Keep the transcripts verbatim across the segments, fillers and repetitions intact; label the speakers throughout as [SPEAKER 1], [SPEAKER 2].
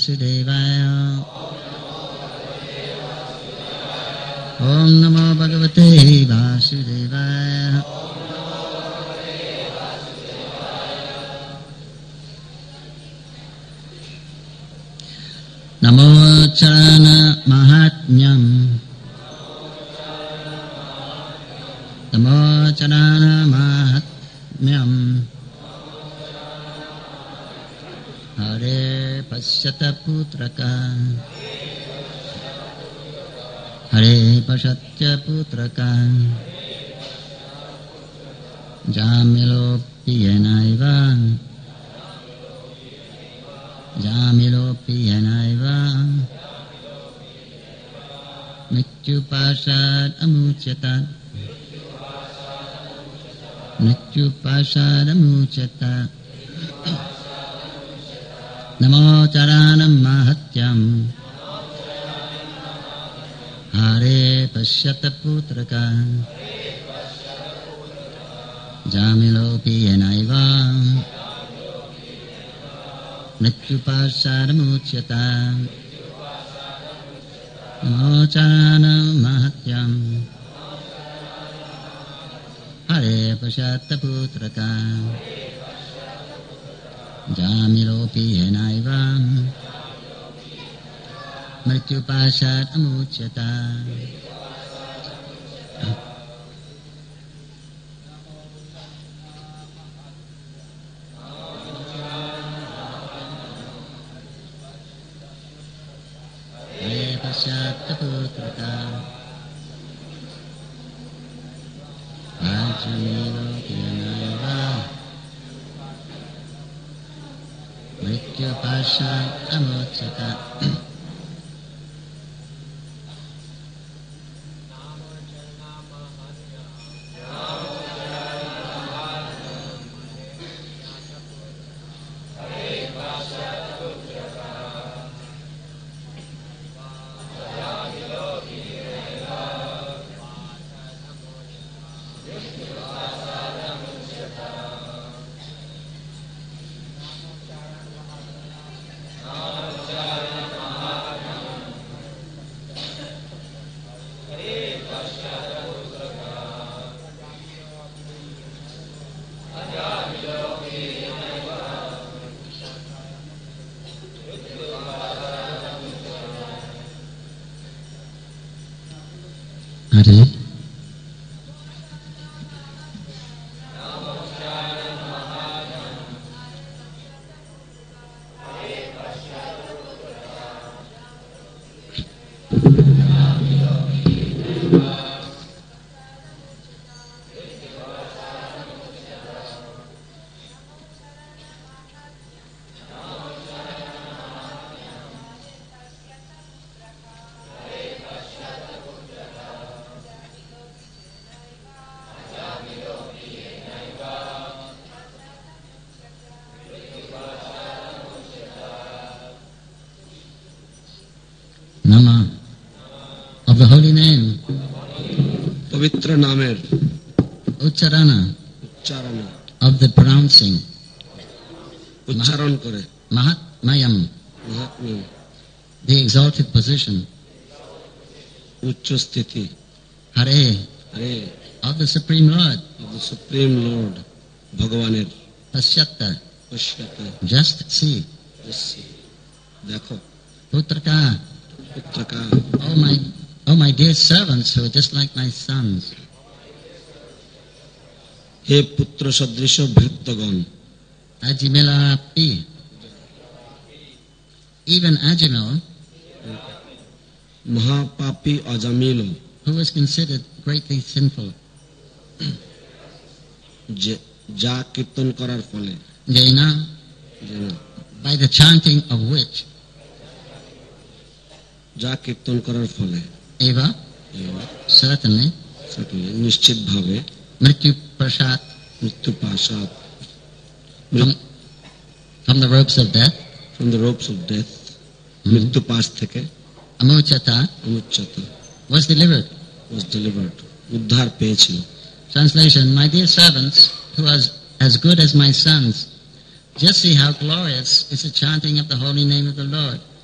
[SPEAKER 1] Vasudevaya. Om Namo Bhagavate Vasudevaya. Namo Charana Mahatmyam. Namo Charana Mahatmyam. Hare Pashyata Putraka. Hare Pashyatya Putraka. Jamilo Piyanaiva. Jamilo Piyanaiva. Mrityu Pashad Amuchata. Mrityu Pashad Amuchata. Namo Charanam Mahatyam. Hare Pashyata Putraka. Jamilo Piyanaiva. Mrityu Pashadamuchyata. Namo Charanam Mahatyam. Hare Pashyata Putraka. Jamilo Piyanaiva. Mrityu Pashadamuchyata. Pashyataputraka. Ajamilo Piyanaiva. Mrityu Pashadamuchyata. Hare. Nama of the holy name.
[SPEAKER 2] Pavitra namer.
[SPEAKER 1] Ucharana.
[SPEAKER 2] Ucharana.
[SPEAKER 1] Of the pronouncing.
[SPEAKER 2] Ucharan kore.
[SPEAKER 1] Mahatmayam.
[SPEAKER 2] Mahatmayam.
[SPEAKER 1] The exalted position.
[SPEAKER 2] Uccha sthiti.
[SPEAKER 1] Hare.
[SPEAKER 2] Hare.
[SPEAKER 1] Of the Supreme Lord.
[SPEAKER 2] Of the Supreme Lord. Bhagavanir.
[SPEAKER 1] Pasyatta.
[SPEAKER 2] Pashyata.
[SPEAKER 1] Just see.
[SPEAKER 2] Just see. Dekho.
[SPEAKER 1] Putraka.
[SPEAKER 2] Putraka.
[SPEAKER 1] Oh my, oh my dear servants who are just like my sons.
[SPEAKER 2] He putra sadrisha bhrittagan.
[SPEAKER 1] Ajimila Pi. Even Ajimil,
[SPEAKER 2] Mahapapi Ajamilo,
[SPEAKER 1] who was considered greatly sinful,
[SPEAKER 2] Ja Kirtan Karar Phale,
[SPEAKER 1] Jaina, by the chanting of which,
[SPEAKER 2] Ja Kirtan Karar Phale,
[SPEAKER 1] Eva, certainly,
[SPEAKER 2] certainly, Nishchit Bhave,
[SPEAKER 1] Mrityu Prasad,
[SPEAKER 2] Mrityu Prasad,
[SPEAKER 1] from, from the ropes of death,
[SPEAKER 2] from the ropes of death, Mrityu Pas theke,
[SPEAKER 1] Amuchata,
[SPEAKER 2] Amuchata,
[SPEAKER 1] was delivered.
[SPEAKER 2] was delivered. Uddhar peyechilo.
[SPEAKER 1] Translation, my dear servants, who are as good as my sons, just see how glorious is the chanting of the holy name of the Lord.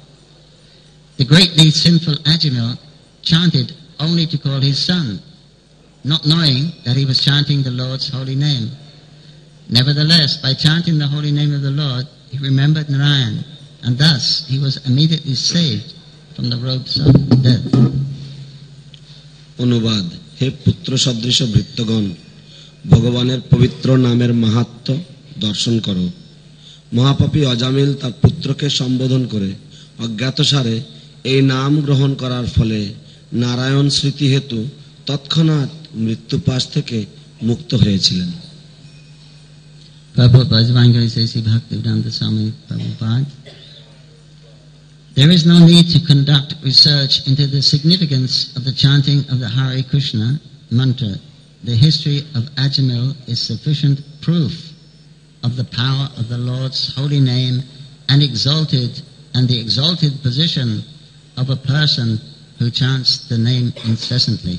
[SPEAKER 1] The greatly sinful Ajamil chanted only to call his son, not knowing that he was chanting the Lord's holy name. Nevertheless, by chanting the holy name of the Lord, he remembered Narayan, and thus he was immediately saved from the ropes of death.
[SPEAKER 2] অনুবাদ: হে পুত্র সদৃশ ভৃত্যগণ, ভগবানের পবিত্র নামের মাহাত্ম্য দর্শন করো। মহাপাপী অজামিল তার পুত্রকে সম্বোধন করে অজ্ঞাতসারে এই নাম গ্রহণ করার ফলে নারায়ণ স্মৃতি হেতু তৎক্ষণাৎ মৃত্যুপাশ থেকে মুক্ত হয়েছিলেন।
[SPEAKER 1] There is no need to conduct research into the significance of the chanting of the Hare Krishna mantra. The history of Ajamil is sufficient proof of the power of the Lord's holy name and exalted and the exalted position of a person who chants the name incessantly.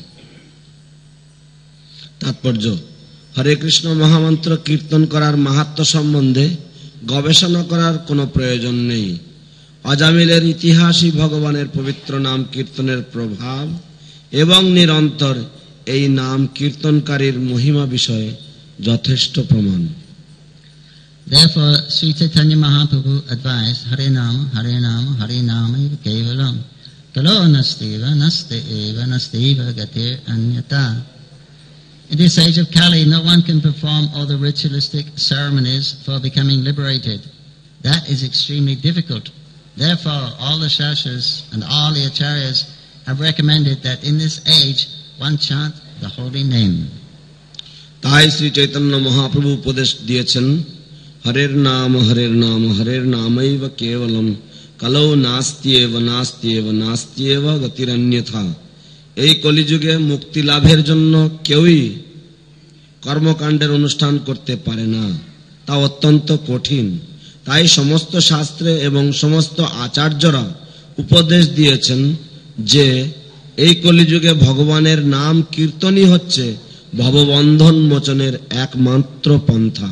[SPEAKER 2] তাৎপর্য: হরে কৃষ্ণ মহামন্ত্র কীর্তন করার মাহাত্ম্য সম্বন্ধে গবেষণা করার কোনো প্রয়োজন নেই। অজামিলের ইতিহাসই ভগবানের পবিত্র নাম কীর্তনের প্রভাব এবং নিরন্তর এই নাম কীর্তনকারীর মহিমা বিষয়ে যথেষ্ট প্রমাণ।
[SPEAKER 1] Therefore, Sri Chaitanya Mahaprabhu advised, Hare Nama, Hare Nama, Hare Nama eva kevalam, kalo nasteva, naste eva, nasteva gatir anyata. In this age of Kali, no one can perform all the ritualistic ceremonies for becoming liberated. That is extremely difficult. Therefore, all the Shastras and all the Acharyas have recommended that in this age, one chant the holy name.
[SPEAKER 2] তাই শ্রী চৈতন্য মহাপ্রভু উপদেশ দিয়েছেন, হরের নাম হরের নাম হরের নামৈব কেবলম কলৌ নাস্ত্যেব নাস্ত্যেব নাস্ত্যেব গতিরন্যথা। এই কলিযুগে মুক্তি লাভের জন্য কেউই কর্মকাণ্ডের অনুষ্ঠান করতে পারে না, তা অত্যন্ত কঠিন। তাই সমস্ত শাস্ত্রে এবং সমস্ত আচার্যরা উপদেশ দিয়েছেন যে এই কলিযুগে ভগবানের নাম কীর্তনই হচ্ছে ভববন্ধন মোচনের একমাত্র পন্থা।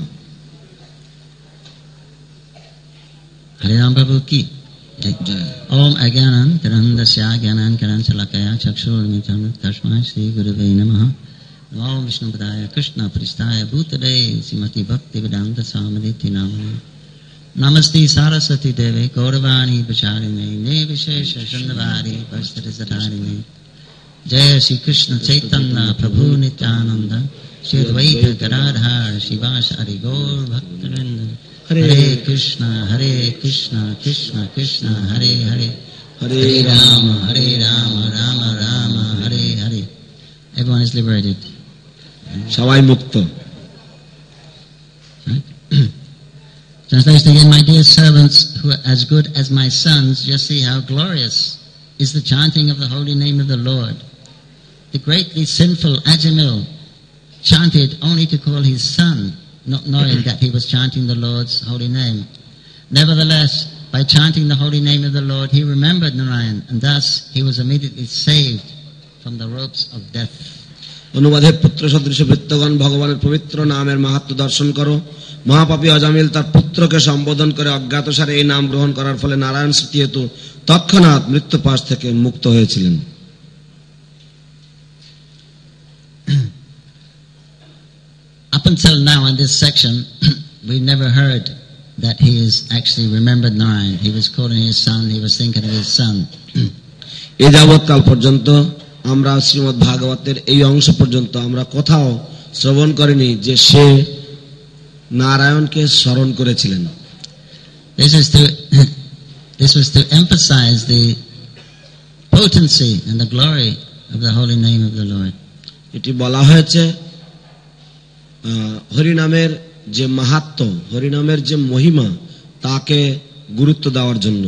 [SPEAKER 1] হরে রাম প্রভু কি ওম অজ্ঞানান তিরন্দাস্য জ্ঞানান কারণ চালাকয়া চক্ষুর্মিলিতং তস্मै শ্রী গুরবে নমঃ। নমো বিষ্ণুপদায় কৃষ্ণ পৃষ্ঠায় ভূতলে Shrimati Bhaktivedanta স্বামিনিতি নামিনে। Namaste Saraswati Devi Gauravani Bacharine Nirvishesha Shandavari Vastari Satarine. Jaya Shri Krishna Chaitanya Prabhu Nityananda Shri Advaita Gadadhar Shivasari Gaur Bhaktivinoda. Hare Krishna Hare Krishna Krishna Krishna Hare Hare Hare Rama Hare Rama Rama Rama Hare Hare. Everyone is liberated.
[SPEAKER 2] সবাই মুক্ত।
[SPEAKER 1] Translation again, my dear servants who are as good as my sons, just see how glorious is the chanting of the holy name of the Lord. The greatly sinful Ajamil chanted only to call his son, not knowing that he was chanting the Lord's holy name. Nevertheless, by chanting the holy name of the Lord, he remembered Narayan, and thus he was immediately saved from the ropes of death.
[SPEAKER 2] অনুবাদে পুত্র সদৃশ ভৃত্যগণ, ভগবানের পবিত্র নামের মাহাত্ম্য দর্শন করো। মহাপাপী অজামিল তার পুত্রকে সম্বোধন করে অজ্ঞাতসারে এই নাম গ্রহণ করার ফলে নারায়ণ স্মৃতি হেতু তৎক্ষণাৎ মৃত্যুপাশ থেকে মুক্ত হয়েছিলেন।
[SPEAKER 1] Up until now in this section, we've never heard that he is actually remembered Narayan. He was calling his son, he was thinking of his son.
[SPEAKER 2] এই যাবৎকাল পর্যন্ত আমরা শ্রীমদ্ ভাগবতের এই অংশ পর্যন্ত আমরা কোথাও শ্রবণ করিনি যে সে নারায়ণকে স্মরণ করেছিলেন।
[SPEAKER 1] This is to this was to emphasize the potency and the glory of the holy name of the Lord.
[SPEAKER 2] এটি বলা হয়েছে হরিনামের যে মাহাত্ম্য, হরিনামের যে মহিমা তাকে গুরুত্ব দেওয়ার জন্য।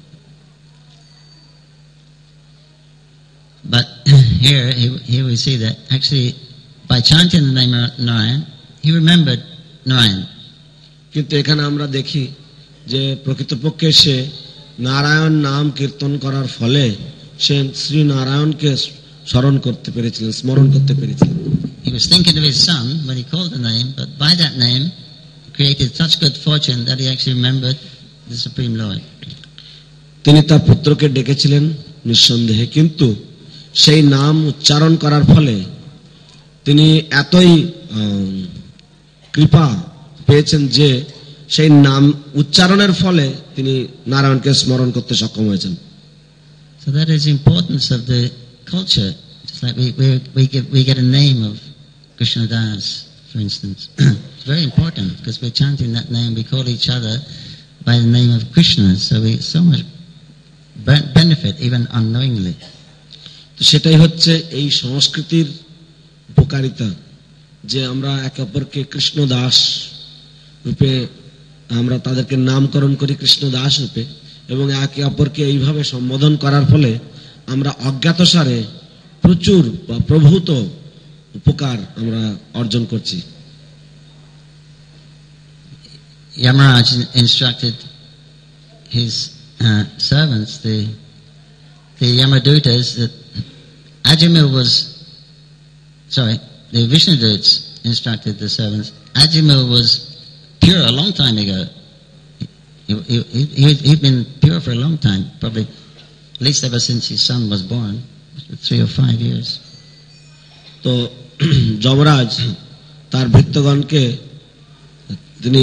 [SPEAKER 1] But here, here we see that actually by chanting the name of Narayan, he remembered Narayan.
[SPEAKER 2] কিন্তু এখানে আমরা দেখি যে প্রকৃতপক্ষে সে নারায়ণ নাম কীর্তন করার ফলে সে শ্রী নারায়ণকে স্মরণ করতে পেরেছিলেন, স্মরণ করতে পেরেছিলেন।
[SPEAKER 1] He was thinking of his son when he called the name, but by that name he created such good fortune that he actually remembered the Supreme Lord.
[SPEAKER 2] তিনি তার পুত্রকে ডেকেছিলেন নিঃসন্দেহে, কিন্তু সেই নাম উচ্চারণ করার ফলে তিনি এতই কৃপা পেয়েছেন যে সেই নাম উচ্চারণের ফলে তিনি নারায়ণকে স্মরণ করতে সক্ষম হয়েছেন।
[SPEAKER 1] So that is the importance of the culture. Just like we we we get we get a name of Krishna Das, for instance. It's very important because we're chanting that name. We call each other by the name of Krishna, so we so much benefit even unknowingly.
[SPEAKER 2] তো সেটাই হচ্ছে এই সংস্কৃতির উপকারিতা, যে আমরা একে অপরকে কৃষ্ণ দাস রূপে আমরা তাদেরকে নামকরণ করি কৃষ্ণ দাস রূপে, এবং একে অপরকে এইভাবে সম্বোধন করার ফলে আমরা অজ্ঞাতসারে প্রচুর বা প্রভূত উপকার আমরা অর্জন করছি।
[SPEAKER 1] Yamaraj instructed his uh, servants, the the Yamadutas, that Ajamil was, sorry, the Vishnuduts instructed the servants. Ajamil was pure a long time ago. He, he, he, he'd been pure for a long time, probably at least ever since his son was born, three or five years.
[SPEAKER 2] তো যমরাজ তার ভৃত্যগণকে তিনি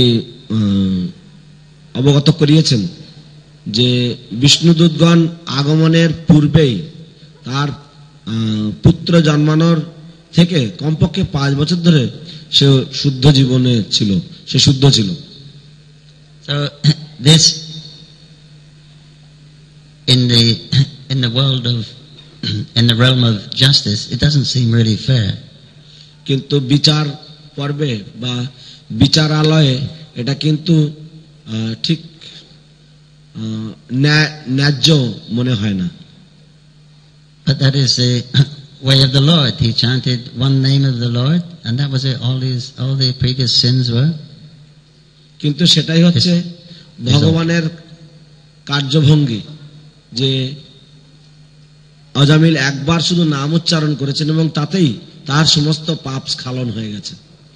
[SPEAKER 2] অবগত করিয়েছেন যে বিষ্ণুদূতগণ আগমনের পূর্বেই তার পুত্র জন্মানোর থেকে কমপক্ষে পাঁচ বছর ধরে সে শুদ্ধ জীবনে ছিল, সে শুদ্ধ ছিল।
[SPEAKER 1] So this in the in the world of in the realm of justice, it doesn't seem really fair.
[SPEAKER 2] কিন্তু বিচার পর্বে বা বিচারালয়ে এটা কিন্তু ঠিক ন্যায্য মনে হয় না।
[SPEAKER 1] But that is the way of the Lord. He chanted one name of the Lord, and that was it. All his all the previous sins were.
[SPEAKER 2] কিন্তু সেটাই হচ্ছে ভগবানের কার্যভঙ্গি, যে অজামিল একবার শুধু নাম উচ্চারণ করেছেন এবং তাতেই তার সমস্ত পাপ স্খলন হয়ে গেছে।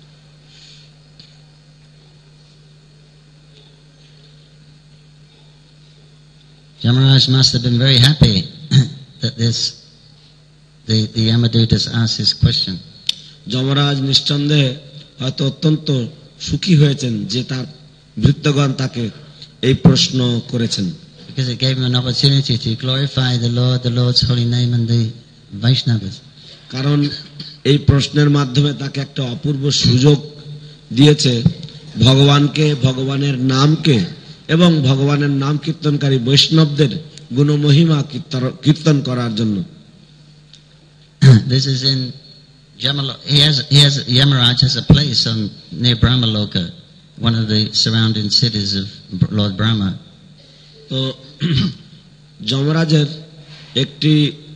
[SPEAKER 1] Yamaraj must have been very happy that this the the Yamadutas asked this question.
[SPEAKER 2] Yamraj নিঃসন্দেহে হয়তো অত্যন্ত সুখী হয়েছেন যে তার ভৃত্যগণ তাকে এই প্রশ্ন করেছেন,
[SPEAKER 1] because it gave him an opportunity to glorify the Lord, the Lord's holy name, and the Vaishnavas.
[SPEAKER 2] কারণ এই প্রশ্নের মাধ্যমে তাকে একটা অপূর্ব সুযোগ দিয়েছে ভগবানকে, ভগবানের নামকে এবং ভগবানের নাম কীর্তনকারী বৈষ্ণবদের গুণমহিমা কীর্তন করার জন্য।
[SPEAKER 1] This is in Jamaloka. He has he has Yamaraj has a place on near Brahmaloka, one of the surrounding cities of Lord Brahma.
[SPEAKER 2] তো যমরাজের একটি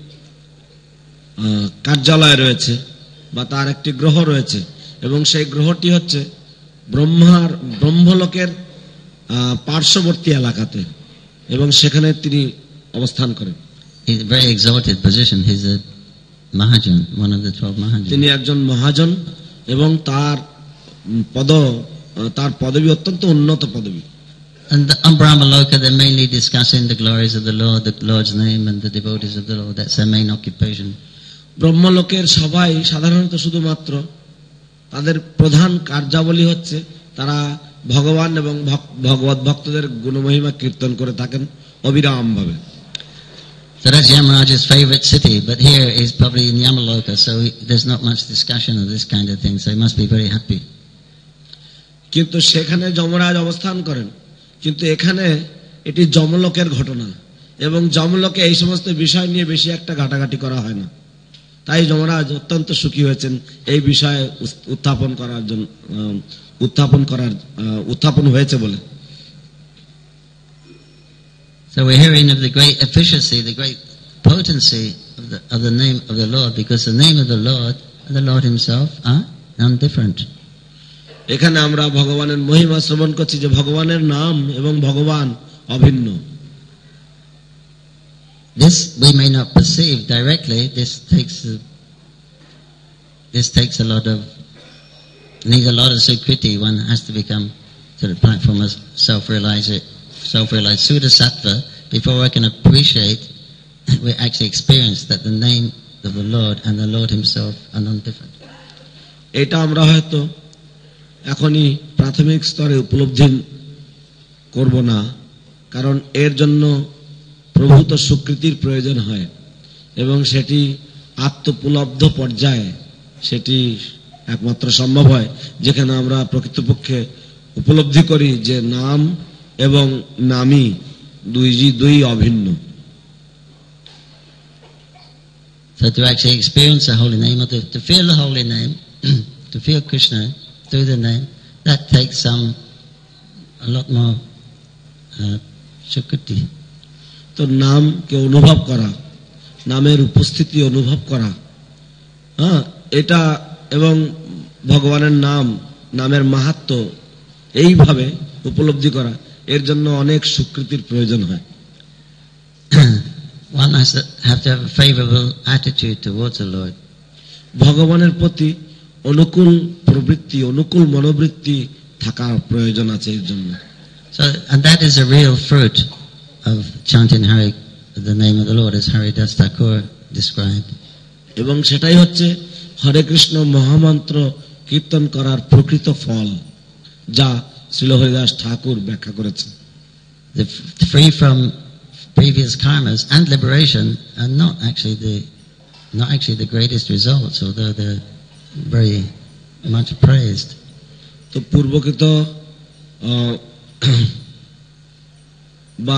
[SPEAKER 2] কার্যালয় রয়েছে বা তার একটি গ্রহ রয়েছে, এবং সেই গ্রহটি হচ্ছে ব্রহ্মার ব্রহ্মলোকের পার্শ্ববর্তী এলাকাতে, এবং সেখানে তিনি অবস্থান করেন।
[SPEAKER 1] He's a very exalted position. He's a Mahajan, one of the twelve Mahajans.
[SPEAKER 2] তিনি একজন মহাজন এবং তার পদ তার পদবী অত্যন্ত উন্নত পদবী।
[SPEAKER 1] And the, on Brahmaloka, they're mainly discussing the glories of the Lord, the Lord's name, and the devotees of the Lord. That's their main occupation.
[SPEAKER 2] ব্রহ্মলোকের সবাই সাধারণত শুধুমাত্র তাদের প্রধান কার্যাবলী হচ্ছে তারা ভগবান এবং ভগবত ভক্তদের গুণমহিমা কীর্তন করে থাকেন অবিরাম ভাবে।
[SPEAKER 1] So that's Yamaraj's favorite city, but here is probably in Yamaloka, so he, there's not much discussion of this kind of thing, so he must be very happy.
[SPEAKER 2] কিন্তু সেখানে যমরাজ অবস্থান করেন, কিন্তু এখানে এটি যমলোকের ঘটনা, এবং যমলোকে এই সমস্ত বিষয় নিয়ে বেশি একটা ঘাটাঘাটি করা হয় না, তাই যমরাজ অত্যন্ত সুখী হয়েছেন এই বিষয়ে উত্থাপন করার জন্য উত্থাপন করার উত্থাপন হয়েছে বলে।
[SPEAKER 1] So we're hearing of the great efficacy, the great potency of the of the name of the Lord, because the name of the Lord and the Lord Himself are non-different.
[SPEAKER 2] এখানে আমরা ভগবানের মহিমা শ্রবণ করছি যে ভগবানের নাম এবং ভগবান অভিন্ন।
[SPEAKER 1] This we may not perceive directly. This takes a, this takes a lot of needs a lot of sukriti. One has to become to the platform of self-realized, self-realized Suddha Sattva before I can appreciate, we actually experience that the name of the Lord and the Lord himself are non-different.
[SPEAKER 2] এটা আমরা হয়তো এখনই প্রাথমিক স্তরে উপলব্ধি করব না, কারণ এর জন্য প্রভূত স্বীকৃতির প্রয়োজন হয় এবং সেটি আত্মোপলব্ধ পর্যায়ে সেটি একমাত্র সম্ভব হয় যেখানে আমরা প্রকৃতপক্ষে উপলব্ধি করি যে নাম এবং নামই দুই দুই অভিন্ন।
[SPEAKER 1] So to actually experience the holy name, or to, to feel the holy name, to feel Krishna through the name, that takes some a lot more uh, shukriti.
[SPEAKER 2] তো নামকে অনুভব করা, নামের উপস্থিতি অনুভব করা, হ্যাঁ, এটা এবং ভগবানের নাম, নামের মাহাত্ম্য এইভাবে উপলব্ধি করা, এর জন্য অনেক স্বীকৃতির প্রয়োজন হয়।
[SPEAKER 1] One has to have to have a favorable attitude towards the Lord.
[SPEAKER 2] ভগবানের প্রতি অনুকূল প্রবৃত্তি, অনুকূল মনোবৃত্তি থাকার প্রয়োজন আছে এর জন্য।
[SPEAKER 1] So, and that is a real fruit of chanting Hari, the name of the Lord, as Haridas Thakur described.
[SPEAKER 2] এবং সেটাই হচ্ছে হরে কৃষ্ণ মহামন্ত্র কীর্তন করার প্রকৃত ফল, যা শ্রীল হরিদাস ঠাকুর ব্যাখ্যা করেছেন।
[SPEAKER 1] The free from previous karmas and liberation are not actually the not actually the greatest results, although they're very much praised.
[SPEAKER 2] তো পূর্বকৃত বা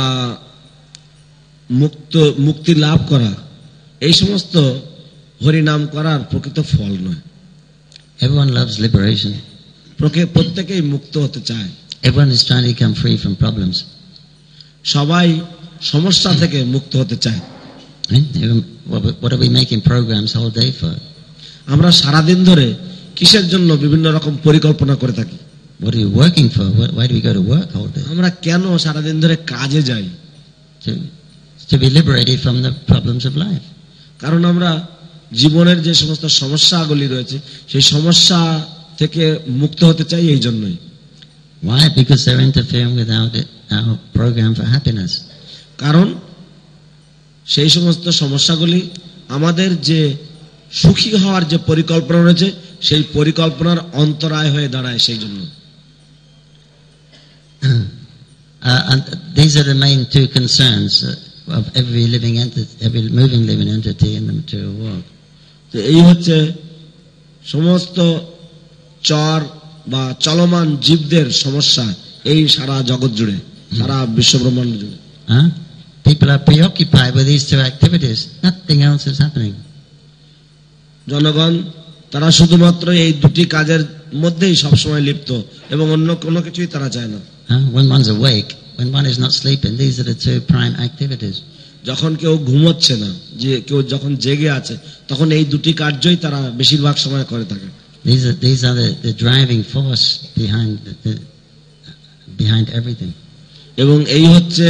[SPEAKER 2] মুক্ত মুক্তি লাভ করা এই সমস্ত হরিনাম করার প্রকৃত ফল নয়।
[SPEAKER 1] Everyone loves liberation.
[SPEAKER 2] প্রত্যেকেই মুক্ত হতে চায়।
[SPEAKER 1] Everyone is trying to become free from problems.
[SPEAKER 2] সবাই সমস্যা থেকে মুক্ত হতে চায়।
[SPEAKER 1] What are we making programs all day for?
[SPEAKER 2] আমরা সারা দিন ধরে কিসের জন্য বিভিন্ন রকম পরিকল্পনা করে থাকি?
[SPEAKER 1] What are you working for? Why do we go to work all day?
[SPEAKER 2] আমরা কেন সারা দিন ধরে কাজে যাই?
[SPEAKER 1] To to be liberated from the problems of life.
[SPEAKER 2] কারণ আমরা জীবনের যে সমস্ত সমস্যাগুলি রয়েছে সেই সমস্যা থেকে মুক্ত হতে চাই এই জন্যই।
[SPEAKER 1] Why? Because they're interfering with our, our program for happiness.
[SPEAKER 2] কারণ সেই সমস্ত সমস্যাগুলি আমাদের যে সুখী হওয়ার যে পরিকল্পনা রয়েছে সেই পরিকল্পনার অন্তরায় হয়ে দাঁড়ায় সেই জন্য।
[SPEAKER 1] Uh, and these are the main two concerns of every living entity, every moving living entity in the material world.
[SPEAKER 2] তো এই হচ্ছে সমস্ত চর বা চলমান জীবদের সমস্যা এই সারা জগৎ জুড়ে, সারা বিশ্ব ব্রহ্মাণ্ড জুড়ে।
[SPEAKER 1] Huh? People are preoccupied with these two activities. Nothing else is happening.
[SPEAKER 2] জনগণ তারা শুধুমাত্র এই দুটি কাজের মধ্যেই সবসময় লিপ্ত এবং অন্য কোনো কিছুই তারা চায় না।
[SPEAKER 1] Huh? When one's awake, when one is not sleeping, these are the two prime activities.
[SPEAKER 2] যখন কেউ ঘুমোচ্ছে না, যে কেউ যখন জেগে আছে, তখন এই দুটি কার্যই তারা বেশিরভাগ সময় করে থাকে।
[SPEAKER 1] These are these are the, the driving force behind the, the behind everything.
[SPEAKER 2] এবং এই হচ্ছে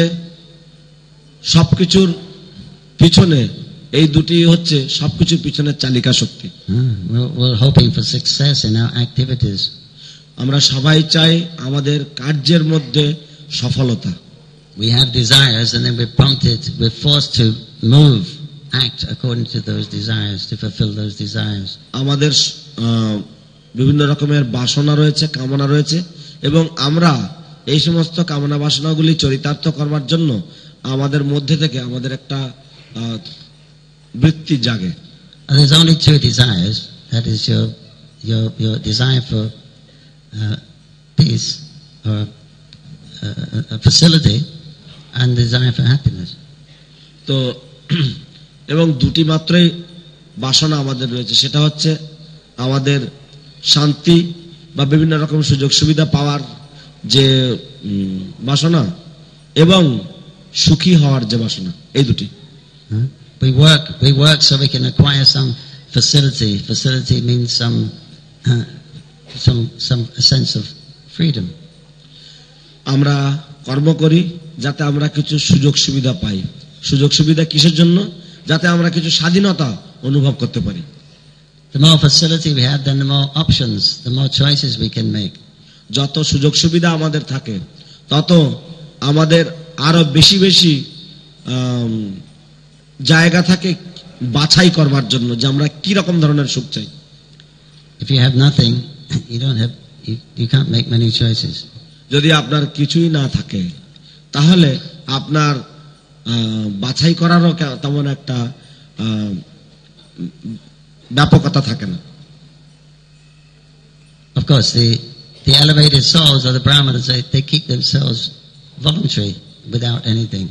[SPEAKER 2] সবকিছুর পিছনে, এই দুটি হচ্ছে সবকিছুর পিছনে চালিকা শক্তি।
[SPEAKER 1] Huh? We're, we're hoping for success in our activities.
[SPEAKER 2] আমরা সবাই চাই আমাদের কার্যের মধ্যে সফলতা।
[SPEAKER 1] We have desires and then we're prompted, we're forced to move, act according to those desires, to fulfill those desires.
[SPEAKER 2] আমাদের বিভিন্ন রকমের বাসনা রয়েছে, কামনা রয়েছে, এবং আমরা এই সমস্ত কামনা বাসনাগুলি চরিতার্থ করবার জন্য আমাদের মধ্যে থেকে আমাদের একটা বৃত্তি জাগে।
[SPEAKER 1] There's only two desires. That is your your your desire for uh, peace or uh, a facility, and desire for happiness.
[SPEAKER 2] তো এবং দুটি মাত্রই বাসনা আমাদের রয়েছে, সেটা হচ্ছে আমাদের শান্তি বা বিভিন্ন রকম সুযোগ সুবিধা পাওয়ার যে বাসনা এবং সুখী হওয়ার যে বাসনা, এই দুটি।
[SPEAKER 1] We work we work so we can acquire some facility. Facility means some uh, some some a sense of freedom.
[SPEAKER 2] আমরা কর্ম করি যাতে আমরা কিছু সুযোগ সুবিধা পাই। সুযোগ সুবিধা কিসের জন্য? যাতে আমরা কিছু স্বাধীনতা অনুভব করতে পারি।
[SPEAKER 1] The more facility we have, then the more options, the more choices we can make.
[SPEAKER 2] যত সুযোগ সুবিধা আমাদের থাকে, তত আমাদের আরো বেশি বেশি আম, জায়গা থাকে বাছাই করবার জন্য যে আমরা কি রকম ধরনের সুখ চাই।
[SPEAKER 1] If you have nothing, you don't have, you, you can't make many choices.
[SPEAKER 2] যদি আপনার কিছুই না থাকে তাহলে আপনার আহ, বাছাই করারও কে- তেমন একটা আহ, ব্যাপকতা থাকে না।
[SPEAKER 1] Of course, the, the elevated souls or the brahmanas, they, they keep themselves voluntary without anything.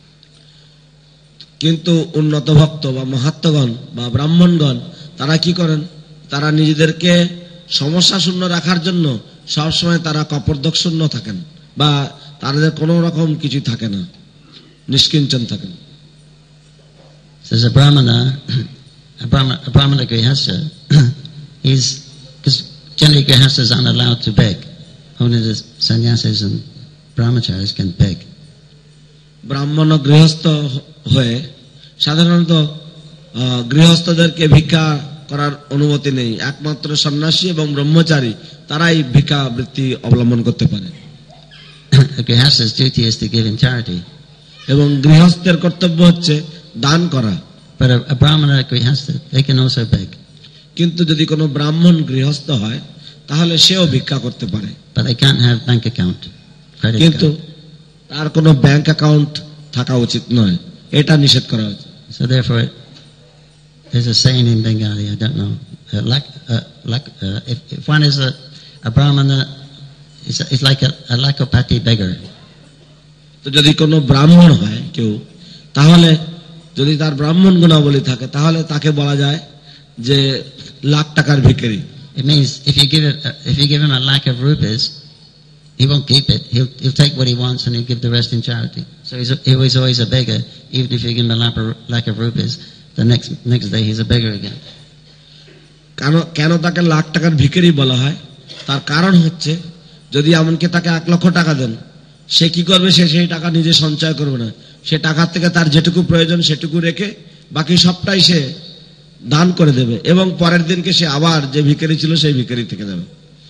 [SPEAKER 2] কিন্তু উন্নত ভক্ত বা মহাত্মগণ বা ব্রাহ্মণগণ তারা কি করেন, তারা নিজেদেরকে সমস্যা শূন্য রাখার জন্য সবসময় তারা কপর্দক শূন্য থাকেন বা তাদের কোনো রকম কিছু থাকে না, নিষ্কিঞ্চন থাকেন।
[SPEAKER 1] So there's a brahmana, a brahmana, a brahmana grihastha, he's, because generally grihasthas aren't allowed to beg. Only the sannyasis and brahmacharis can beg.
[SPEAKER 2] ব্রাহ্মণ ও গৃহস্থ হয়ে সাধারণত আহ, গৃহস্থদেরকে ভিক্ষা করার অনুমতি নেই, একমাত্র সন্ন্যাসী এবং ব্রহ্মচারী তারাই ভিক্ষা বৃত্তি অবলম্বন করতে পারে।
[SPEAKER 1] A grihastha's duty is to give in charity.
[SPEAKER 2] এবং গৃহস্থের কর্তব্য হচ্ছে দান করা।
[SPEAKER 1] But a, a brahmana grihastha, they can also beg.
[SPEAKER 2] কিন্তু যদি কোনো ব্রাহ্মণ গৃহস্থ হয় তাহলে সেও ভিক্ষা করতে পারে,
[SPEAKER 1] But they can't have bank account, credit
[SPEAKER 2] কিন্তু
[SPEAKER 1] card.
[SPEAKER 2] তার কোনো ব্যাংক অ্যাকাউন্ট থাকা উচিত নয়, এটা নিষেধ করা হয়েছে।
[SPEAKER 1] So therefore, there's a saying in Bengali, I don't know, uh, like, uh, like, uh, if, if one is a, a brahmana, it's, it's like a, a lakopati beggar.
[SPEAKER 2] তো যদি কোনো ব্রাহ্মণ হয় কেউ, তাহলে যদি তার ব্রাহ্মণ গুণাবলী থাকে তাহলে তাকে বলা যায় যে লাখ টাকার ভিখারি।
[SPEAKER 1] It means if you give it, uh, if you give him a lakh of rupees, he won't keep it. He'll, he'll take what he wants and he'll give the rest in charity. So he's, a, he was always a beggar, even if you give him a lakh of, lakh of rupees. The next next day he's a beggar again.
[SPEAKER 2] কেন কেন তাকে লাখ টাকার ভিখারি বলা হয়? তার কারণ হচ্ছে যদি এমনকি তাকে এক লক্ষ টাকা দেন, সে কি করবে? সে সেই টাকা নিজে সঞ্চয় করবে না, সে টাকার থেকে তার যেটুকু প্রয়োজন সেটুকু রেখে বাকি সবটাই সে দান করে দেবে এবং পরের দিনকে সে আবার যে ভিখারি ছিল সেই ভিখারি থেকে যাবে।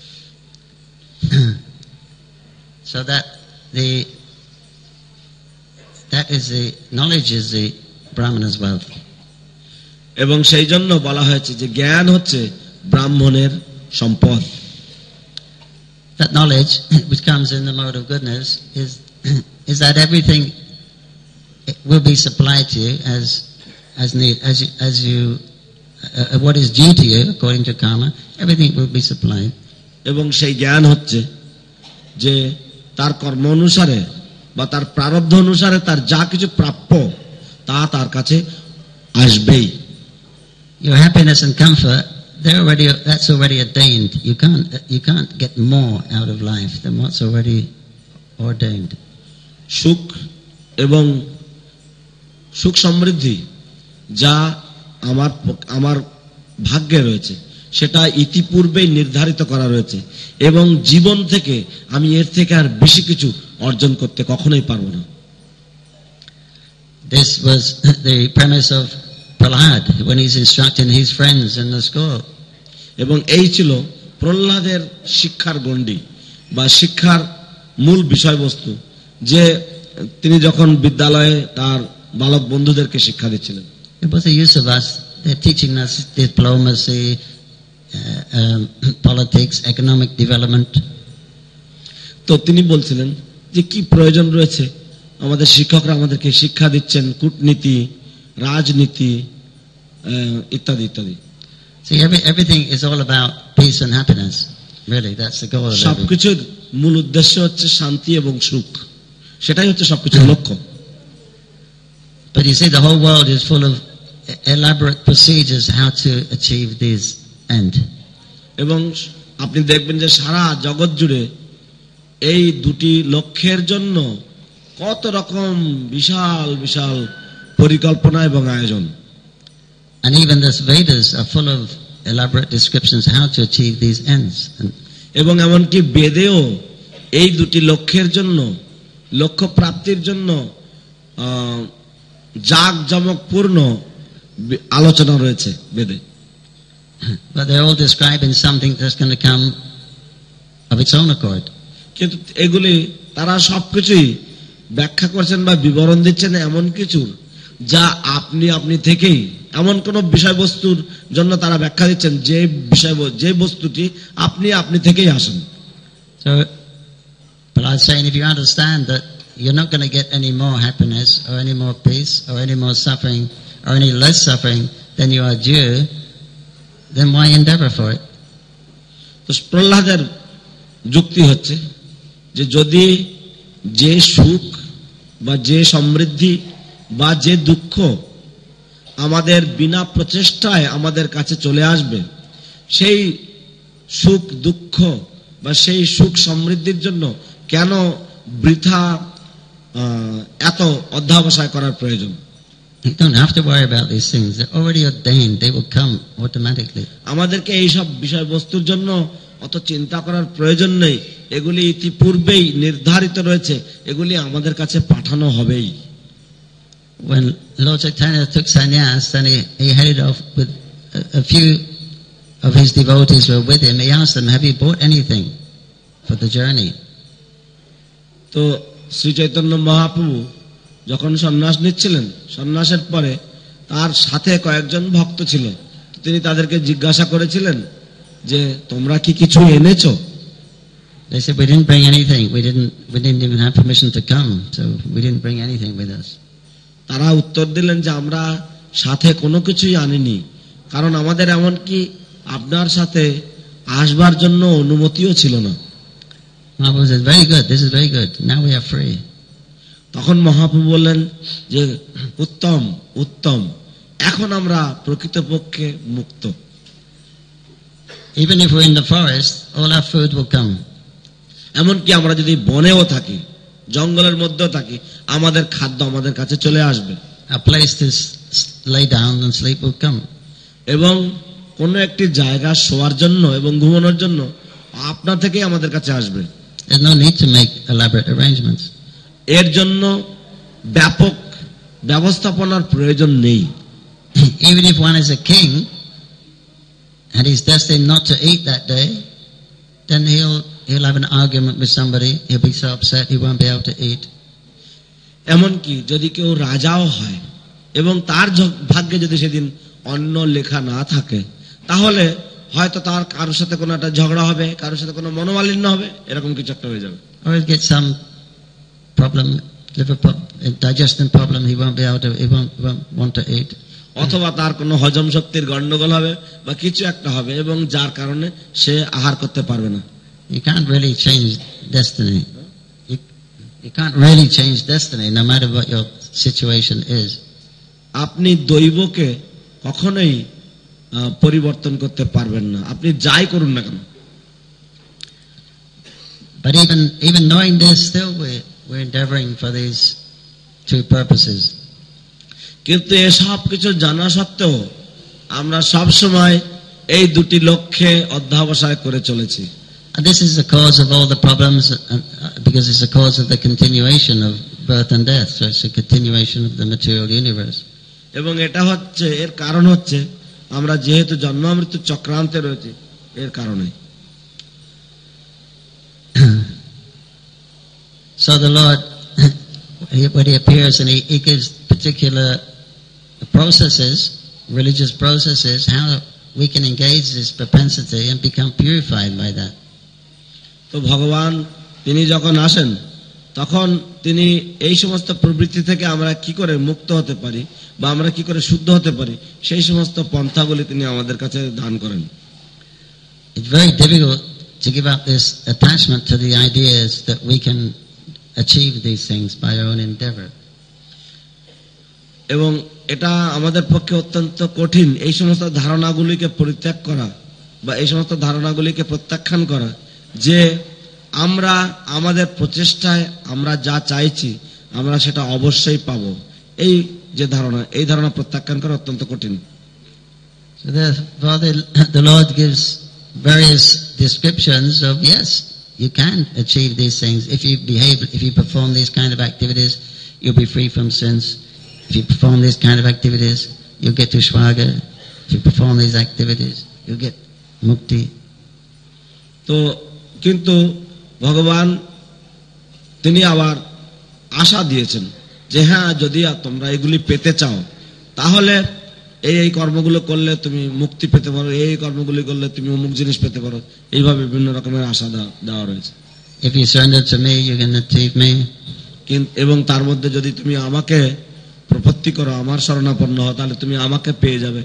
[SPEAKER 1] So that the that is the knowledge is the brahmana's wealth.
[SPEAKER 2] এবং সেই জন্য বলা হয়েছে যে জ্ঞান হচ্ছে ব্রাহ্মণের সম্পদ।
[SPEAKER 1] That knowledge, which comes in the mode of goodness, is is that everything will be supplied to you as as need as you, as you uh, what is due to you according to karma. Everything will be supplied.
[SPEAKER 2] এবং সেই জ্ঞান হচ্ছে যে তার কর্ম অনুসারে বা তার প্রারব্ধ অনুসারে তার যা কিছু প্রাপ্য তা তার কাছে আসবেই।
[SPEAKER 1] Your happiness and comfort, they're already that's already ordained. You can't you can't get more out of life than what's already ordained.
[SPEAKER 2] সুখ এবং সুখ সমৃদ্ধি যা আমার আমার ভাগ্যে রয়েছে সেটা ইতিপূর্বেই নির্ধারিত করা রয়েছে এবং জীবন থেকে আমি এর থেকে আর বেশি কিছু অর্জন করতে কখনোই পারবো না।
[SPEAKER 1] This was the premise of Prahlad when he's instructing his friends in the school.
[SPEAKER 2] এবং এই ছিল প্রহ্লাদের শিক্ষার গণ্ডি বা শিক্ষার মূল বিষয়বস্তু, যে তিনি যখন বিদ্যালয়ে তার বালক বন্ধুদেরকে শিক্ষা দিচ্ছিলেন।
[SPEAKER 1] It was the use of us. They're teaching us diplomacy, uh, um, politics, economic development.
[SPEAKER 2] তো তিনি বলছিলেন যে কি প্রয়োজন রয়েছে, আমাদের শিক্ষকরা আমাদেরকে শিক্ষা দিচ্ছেন কূটনীতি, রাজনীতি ইত্যাদি ইত্যাদি।
[SPEAKER 1] See, every, everything is all about peace and happiness. Really, that's the goal of everything.
[SPEAKER 2] সবকিছুর মূল উদ্দেশ্য হচ্ছে শান্তি এবং সুখ, সেটাই হচ্ছে সবকিছুর লক্ষ্য।
[SPEAKER 1] But you see, the whole world is full of elaborate procedures how to achieve this end.
[SPEAKER 2] এবং আপনি দেখবেন যে সারা জগৎ জুড়ে এই দুটি লক্ষ্যের জন্য কত রকম বিশাল বিশাল পরিকল্পনা এবং আয়োজন।
[SPEAKER 1] And even the Vedas are full of elaborate descriptions how to achieve these ends. And
[SPEAKER 2] এবং এমনকি বেদেও এই দুটি লক্ষ্যের জন্য, লক্ষ্য প্রাপ্তির জন্য জাঁকজমকপূর্ণ আলোচনা রয়েছে বেদে।
[SPEAKER 1] but they're all describing something that's going to come of its own accord.
[SPEAKER 2] কিন্তু এগুলি তারা সবকিছুই ব্যাখ্যা করছেন বা বিবরণ দিচ্ছেন এমন কিছু যা আপনি আপনি থেকেই, এমন কোন বিষয়বস্তুর জন্য তারা ব্যাখ্যা দিচ্ছেন যে বিষয় যে বস্তুটি আপনি আপনি থেকেই আসেন।
[SPEAKER 1] So, but I was saying, if you understand that you're not going to get any more happiness or any more peace or any more suffering or any less suffering than you are due, then why endeavor for it?
[SPEAKER 2] তো প্রহ্লাদের যুক্তি হচ্ছে যে যদি যে সুখ বা যে সমৃদ্ধি বা যে দুঃখ আমাদের বিনা প্রচেষ্টায় আমাদের কাছে চলে আসবে, সেই সুখ দুঃখ বা সেই সুখ সমৃদ্ধির জন্য কেন বৃথা এত অধ্যবসায় করার প্রয়োজন?
[SPEAKER 1] You don't have to worry about these things. They're already ordained. They will come automatically.
[SPEAKER 2] আমাদেরকে এই সব বিষয়বস্তুর জন্য অত চিন্তা করার প্রয়োজন নেই, এগুলি ইতিপূর্বেই নির্ধারিত রয়েছে, এগুলি আমাদের কাছে পাঠানো হবেই।
[SPEAKER 1] When Lord Chaitanya took sannyas, then he, he headed off with a, a few of his devotees were with him. He asked them, have you bought anything for the journey?
[SPEAKER 2] তো শ্রী চৈতন্য মহাপ্রভু যখন সন্ন্যাস নিচ্ছিলেন, সন্ন্যাসের পরে তার সাথে কয়েকজন ভক্ত ছিল, তিনি তাদেরকে জিজ্ঞাসা করেছিলেন যে তোমরা কি কিছু এনেছো?
[SPEAKER 1] They said, we didn't bring anything. We didn't we didn't even have permission to come, so we didn't bring anything with us.
[SPEAKER 2] তারা উত্তর দিলেন যে আমরা সাথে কোনো কিছুই আনিনি, কারণ আমাদের এমন কি আপনার সাথে আসবার জন্য অনুমতিও ছিল না।
[SPEAKER 1] Mahaprabhu said, very good, this is very good. Now we are free.
[SPEAKER 2] তখন মহাপ্রভু বললেন যে উত্তম উত্তম, এখন আমরা প্রকৃতপক্ষে মুক্ত।
[SPEAKER 1] Even if we're in the forest, all our food will come.
[SPEAKER 2] এমনকি আমরা যদি বনেও থাকি, জঙ্গলের মধ্যেও থাকি, আমাদের খাদ্য আমাদের কাছে চলে আসবে।
[SPEAKER 1] A place to lay down and sleep will come.
[SPEAKER 2] এবং কোন একটি জায়গা শোয়ার জন্য এবং ঘুমানোর জন্য আপনা থেকেই আমাদের কাছে আসবে।
[SPEAKER 1] There's no need to make elaborate arrangements.
[SPEAKER 2] এর জন্য ব্যাপক ব্যবস্থাপনার প্রয়োজন নেই।
[SPEAKER 1] Even if one is a king and he's destined not to eat that day, then he'll he'll have an argument with somebody. He'll be so upset he won't be able to eat.
[SPEAKER 2] এমনকি যদি কেউ রাজাও হয় এবং তার ভাগ্যে যদি সেদিন অন্ন লেখা না থাকে, তাহলে হয়তো তার কারোর সাথে কোনো একটা ঝগড়া হবে, কারোর সাথে কোনো মনোমালিন্য হবে, এরকম কিছু একটা হয়ে যাবে।
[SPEAKER 1] Or he'll get some problem, liver problem, digestion problem. He won't be able to. He won't, won't want to eat.
[SPEAKER 2] অথবা তার কোনো হজম শক্তির গন্ডগোল হবে বা কিছু একটা হবে এবং যার কারণে সে আহার করতে পারবে না।
[SPEAKER 1] You can't really change destiny. You, you can't really change destiny, no matter what your situation is.
[SPEAKER 2] আপনি দৈবকে কখনোই পরিবর্তন করতে পারবেন না, আপনি যাই করুন না কেন।
[SPEAKER 1] But even even knowing this, still we we're endeavoring for these two purposes.
[SPEAKER 2] কিন্তু এসব কিছু জানা সত্ত্বেও আমরা সব সময় এই দুটি লক্ষ্যে অধ্যবসায় করে চলেছি।
[SPEAKER 1] And this is the cause of all the problems, uh, because it's the cause of the continuation of birth and death. So it's a continuation of the material universe.
[SPEAKER 2] এবং এটা হচ্ছে, এর কারণ হচ্ছে আমরা যেহেতু জন্ম মৃত্যু চক্রান্তে রয়েছে, এর কারণে।
[SPEAKER 1] So the Lord, when He appears and He, he gives particular processes, religious processes, how we can engage this propensity and become purified by that.
[SPEAKER 2] তো ভগবান তিনি যখন আসেন তখন তিনি এই সমস্ত প্রবৃত্তি থেকে আমরা কি করে মুক্ত হতে পারি বা আমরা কি করে শুদ্ধ হতে পারি, সেই সমস্ত পন্থাগুলি তিনি আমাদের কাছে দান করেন।
[SPEAKER 1] It's very difficult to give up this attachment to the ideas that we can achieve these things by our own endeavor.
[SPEAKER 2] এবং এটা আমাদের পক্ষে অত্যন্ত কঠিন এই সমস্ত ধারণাগুলিকে পরিত্যাগ করা বা এই সমস্ত ধারণাগুলিকে প্রত্যাখ্যান করা যে আমরা আমাদের প্রচেষ্টায় আমরা যা চাইছি আমরা সেটা অবশ্যই পাবো, এই যে ধারণা, এই ধারণা প্রত্যাখ্যান করা অত্যন্ত কঠিন।
[SPEAKER 1] So therefore the, the Lord gives various descriptions of, yes, you can achieve these things. If you behave, if you perform these kind of activities, you'll be free from sins. If you perform these kind of activities, you'll get to Shvaga. If you perform these activities, you'll get mukti.
[SPEAKER 2] তো কিন্তু ভগবান তিনি আবার আশা দিয়েছেন যে হ্যাঁ যদি তোমরা এগুলি পেতে চাও তাহলে এই এই কর্মগুলো করলে তুমি মুক্তি পেতে পারো, এই কর্মগুলি করলে তুমি অমুক জিনিস পেতে পারো, এইভাবে বিভিন্ন রকমের আশা দেওয়া রয়েছে।
[SPEAKER 1] If you surrender to me, you can achieve me.
[SPEAKER 2] এবং তার মধ্যে যদি তুমি আমাকে প্রপত্তি করো, আমার শরণাপন্ন হও, তাহলে তুমি আমাকে পেয়ে যাবে।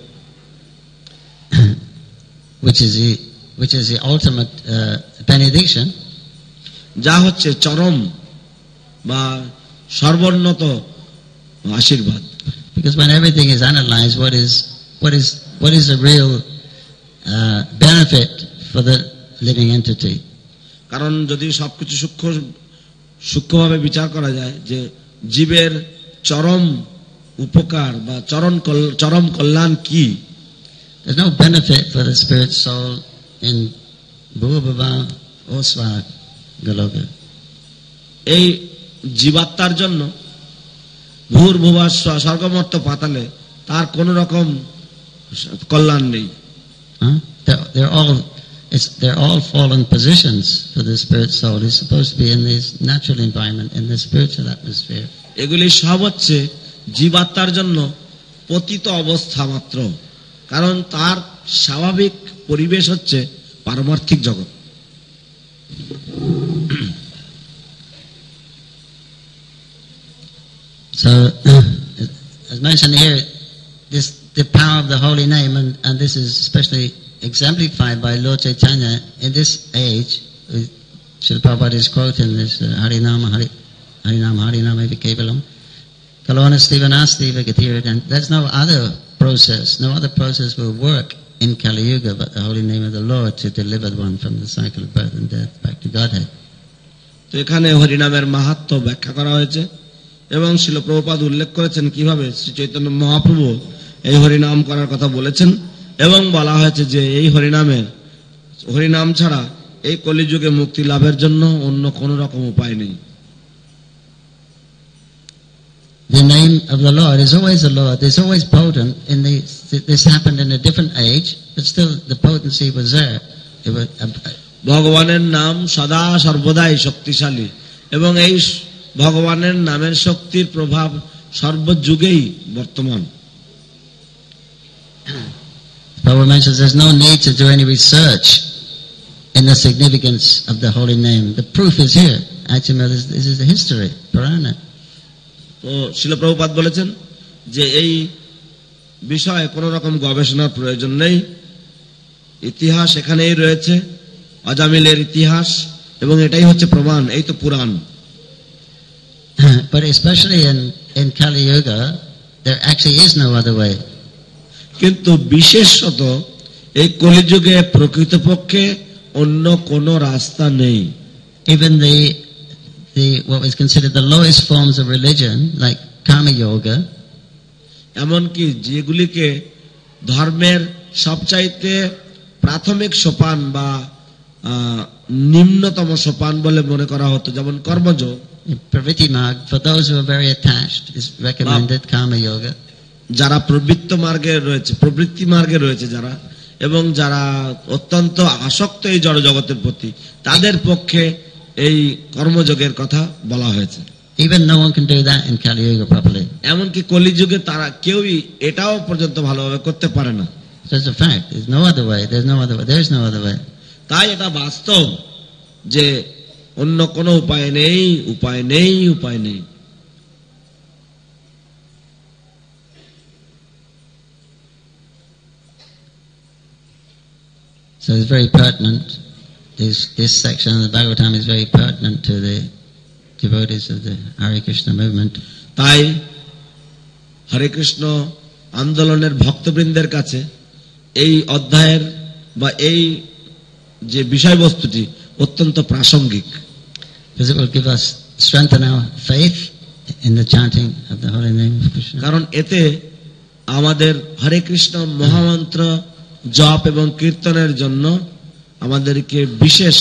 [SPEAKER 1] Which is the which is the ultimate uh, benediction.
[SPEAKER 2] যা হচ্ছে চরম বা সর্বোন্নত আশীর্বাদ।
[SPEAKER 1] Because when everything is analyzed, what is what is what is the real uh, benefit for the living entity?
[SPEAKER 2] কারণ যদি সবকিছু সূক্ষ্ম সূক্ষ্মভাবে বিচার করা যায় যে জীবের চরম উপকার বা চরম চরম কল্যাণ কি?
[SPEAKER 1] There's no benefit for the spirit soul in Bhuvava or Svak Galoka.
[SPEAKER 2] এই জীবাত্মার জন্য ভূর্ভুবঃ স্বর্গমর্ত্য পাতালে তার কোন রকম কল্যাণ নেই।
[SPEAKER 1] They're, they're all it's, they're all fallen positions for the spirit soul. It's supposed to be in this natural environment, in the spiritual atmosphere.
[SPEAKER 2] এগুলি সব হচ্ছে জীবাত্মার জন্য পতিত অবস্থা মাত্র, কারণ তার স্বাভাবিক পরিবেশ হচ্ছে পারমার্থিক জগৎ।
[SPEAKER 1] So, as mentioned here, this the power of the holy name, and, and this is especially exemplified by Lord Chaitanya in this age. Srila Prabhupada is quoting this uh, Harinama Hari Harinama Harinama Vikevalam Kalonastiva Nastiva Gathira, and there's no other process, no other process will work in Kali Yuga but the holy name of the Lord to deliver one from the cycle of birth and death back to Godhead.
[SPEAKER 2] তো এখানে হরিনামের মাহাত্ম্য ব্যাখ্যা করা হয়েছে এবং শ্রীল প্রভুপাদ উল্লেখ করেছেন কিভাবে শ্রী চৈতন্য মহাপ্রভু এই হরিনাম করার কথা বলেছেন এবং বলা হয়েছে যে এই হরিনামের হরিনাম ছাড়া এই কলিযুগে মুক্তি লাভের জন্য অন্য কোন রকম উপায় নেই।
[SPEAKER 1] The name of the Lord is always the Lord. It's always potent. In the this happened in a different age, but still the potency was there. It was, uh,
[SPEAKER 2] ভগবানের নাম সদা সর্বদাই শক্তিশালী এবং এই ভগবানের নামের শক্তির প্রভাব সর্বযুগেই বর্তমান।
[SPEAKER 1] Prabhupada mentions there's no need to do any research in the significance of the holy name. The proof is here. Actually, this, this is the history, Purana.
[SPEAKER 2] তো শ্রীল প্রভুপাদ বলেছেন যে এই বিষয়ে কোন রকম গবেষণার প্রয়োজন নেই, ইতিহাস এখানেই রয়েছে, অজামিলের ইতিহাস, এবং এটাই হচ্ছে প্রমাণ, এই তো পুরাণ।
[SPEAKER 1] But especially in in Kali Yuga, there actually is no other way.
[SPEAKER 2] কিন্তু বিশেষত এই কলিযুগে প্রকৃতপক্ষে অন্য কোন রাস্তা নেই।
[SPEAKER 1] Even the the what was considered the lowest forms of religion, like Karma Yoga,
[SPEAKER 2] এমনকি যেগুলিকে ধর্মের সবচাইতে প্রাথমিক সোপান বা নিম্নতম সোপান বলে মনে করা হতো, যেমন কর্মযোগ,
[SPEAKER 1] Pravritti Marg, for those who are very attached, is recommended Karma Yoga.
[SPEAKER 2] যারা প্রবৃত্ত মার্গে রয়েছে, প্রবৃত্তি মার্গে রয়েছে যারা, এবং যারা অত্যন্ত আসক্ত এই জড় জগতের প্রতি, তাদের পক্ষে এই কর্মযোগের কথা বলা হয়েছে।
[SPEAKER 1] Even no one can do that in Kali Yuga properly.
[SPEAKER 2] এমনকি কলিযুগে তারা কেউই এটাও পর্যন্ত ভালোভাবে করতে পারে না।
[SPEAKER 1] That's a fact. There's no other way. There's no other way. There's no other way.
[SPEAKER 2] তাই এটা বাস্তব যে অন্য কোনো উপায় নেই, উপায় নেই, উপায় নেই।
[SPEAKER 1] So it's very pertinent. This this section of the Bhagavatam is very pertinent to the devotees of the Hare Krishna movement.
[SPEAKER 2] তাই হরে কৃষ্ণ আন্দোলনের ভক্তবৃন্দের কাছে এই অধ্যায়ের বা এই যে বিষয়বস্তুটি অত্যন্ত প্রাসঙ্গিক।
[SPEAKER 1] Because it will give us strengthen our faith in the chanting of the holy name of Krishna.
[SPEAKER 2] কারণ এতে আমাদের হরে কৃষ্ণ মহামন্ত্র জপ এবং কীর্তনের জন্য আমাদেরকে বিশেষ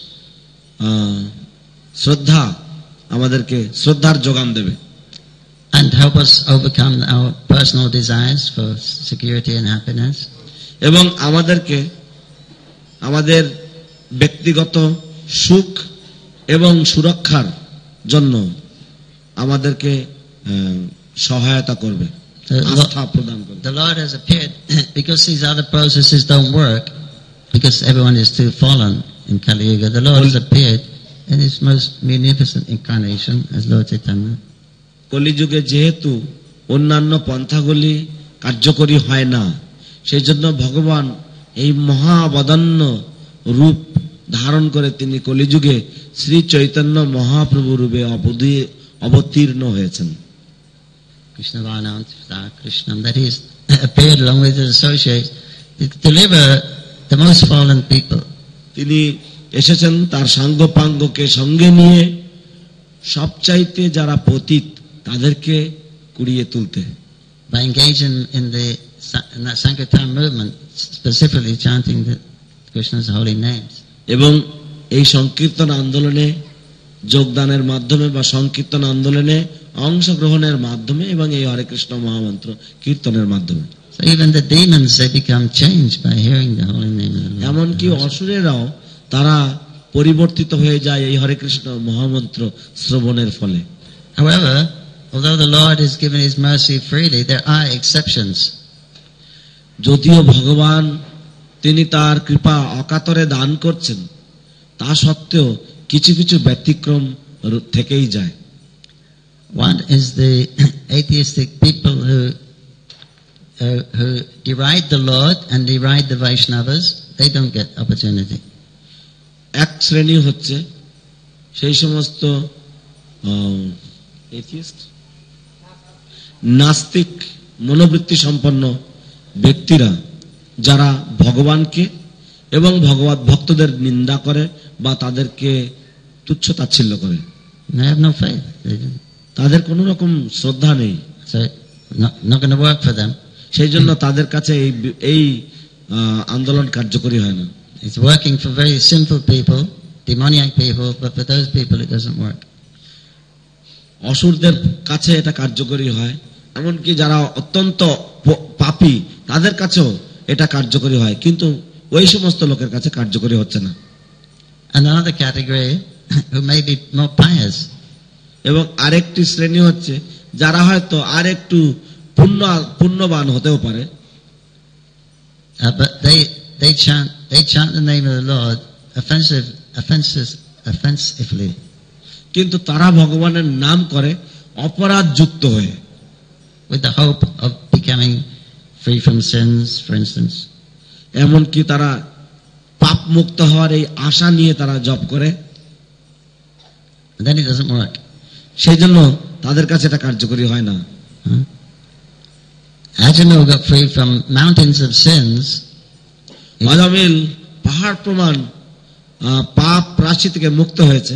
[SPEAKER 2] শ্রদ্ধা, আমাদেরকে শ্রদ্ধার যোগান দেবে।
[SPEAKER 1] And help us overcome our personal desires for security and happiness.
[SPEAKER 2] এবং আমাদেরকে আমাদের ব্যক্তিগত সুখ এবং সুরক্ষার জন্য আমাদেরকে আহ, সহায়তা করবে,
[SPEAKER 1] The
[SPEAKER 2] আস্থা
[SPEAKER 1] Lord,
[SPEAKER 2] প্রদান করবে।
[SPEAKER 1] the Lord has appeared because these other processes don't work, because everyone is too fallen in Kali Yuga. The Lord has appeared in His most munificent incarnation as Lord Chaitanya.
[SPEAKER 2] কলিযুগে যেহেতু অন্যান্য পন্থাগুলি কার্যকরী হয় না, সেই জন্য ভগবান এই মহাবদান্য রূপ ধারণ করে তিনি কলিযুগে শ্রী চৈতন্য মহাপ্রভু রূপে অবধি- অবতীর্ণ হয়েছেন।
[SPEAKER 1] Krishna Varnavanta Krishna, that He has appeared along with His associates to deliver the most fallen people.
[SPEAKER 2] তিনি এসেছেন তার সাঙ্গপাঙ্গকে সঙ্গে নিয়ে সবচাইতে যারা পতিত তাদেরকে কুড়িয়ে তুলতে,
[SPEAKER 1] By engaging in the in that Sankirtan movement, specifically chanting the Krishna's holy names.
[SPEAKER 2] এবং এই সংকীর্তন আন্দোলনে যোগদানের মাধ্যমে বা সংকীর্তন আন্দোলনে অংশগ্রহণের মাধ্যমে এবং এই হরে কৃষ্ণ মহামন্ত্র কীর্তনের মাধ্যমে
[SPEAKER 1] So even the demons, they become changed by hearing the holy name of the Lord.
[SPEAKER 2] এমনকি অসুরেরাও তারা পরিবর্তিত হয়ে যায় এই হরে কৃষ্ণ মহামন্ত্র শ্রবণের ফলে।
[SPEAKER 1] However, although the Lord has given His mercy freely, there are exceptions.
[SPEAKER 2] যদিও ভগবান তিনি তার কৃপা অকাতরে দান করছেন, তা সত্ত্বেও কিছু কিছু ব্যতিক্রম র- থেকেই যায়।
[SPEAKER 1] One is the atheistic people who uh, who deride the Lord and deride the Vaishnavas. They don't get opportunity.
[SPEAKER 2] এক শ্রেণী হচ্ছে সেই সমস্ত আহ, atheist, নাস্তিক মনোবৃত্তি সম্পন্ন ব্যক্তিরা যারা ভগবানকে এবং ভগবত ভক্তদের নিন্দা করে বা তাদেরকে তুচ্ছ তাচ্ছিল্য করে,
[SPEAKER 1] They have no faith. They don't-
[SPEAKER 2] তাদের কোনো রকম শ্রদ্ধা নেই,
[SPEAKER 1] So not, not going to work for them.
[SPEAKER 2] সেই জন্য তাদের কাছে এই এই আহ, আন্দোলন কার্যকরী হয় না।
[SPEAKER 1] It's working for very simple people, demoniac people, but for those people it doesn't work.
[SPEAKER 2] অসুরদের কাছে এটা কার্যকরী হয়, এমনকি যারা অত্যন্ত প- পাপী তাদের কাছেও এটা কার্যকরী হয়, কিন্তু ওই সমস্ত লোকের কাছে কার্যকরী হচ্ছে না।
[SPEAKER 1] And another category who may be more pious,
[SPEAKER 2] এবং আরেকটি শ্রেণী হচ্ছে যারা হয়তো আরেকটু পুণ্য পুণ্যবান হতেও পারে,
[SPEAKER 1] uh, but they they chant they chant the name of the Lord offensive offenses offensively.
[SPEAKER 2] কিন্তু তারা ভগবানের নাম করে অপরাধ যুক্ত হয়ে,
[SPEAKER 1] With the hope of becoming free from sins, for instance.
[SPEAKER 2] এমনকি তারা পাপ মুক্ত হওয়ার এই আশা নিয়ে তারা জপ করে,
[SPEAKER 1] And then it doesn't work.
[SPEAKER 2] সেই জন্য তাদের কাছে এটা কার্যকরী হয় না।
[SPEAKER 1] Huh? Ajamil got free from mountains of sins.
[SPEAKER 2] Ajamil পাহাড় প্রমাণ আহ, পাপ রাশি থেকে মুক্ত হয়েছে,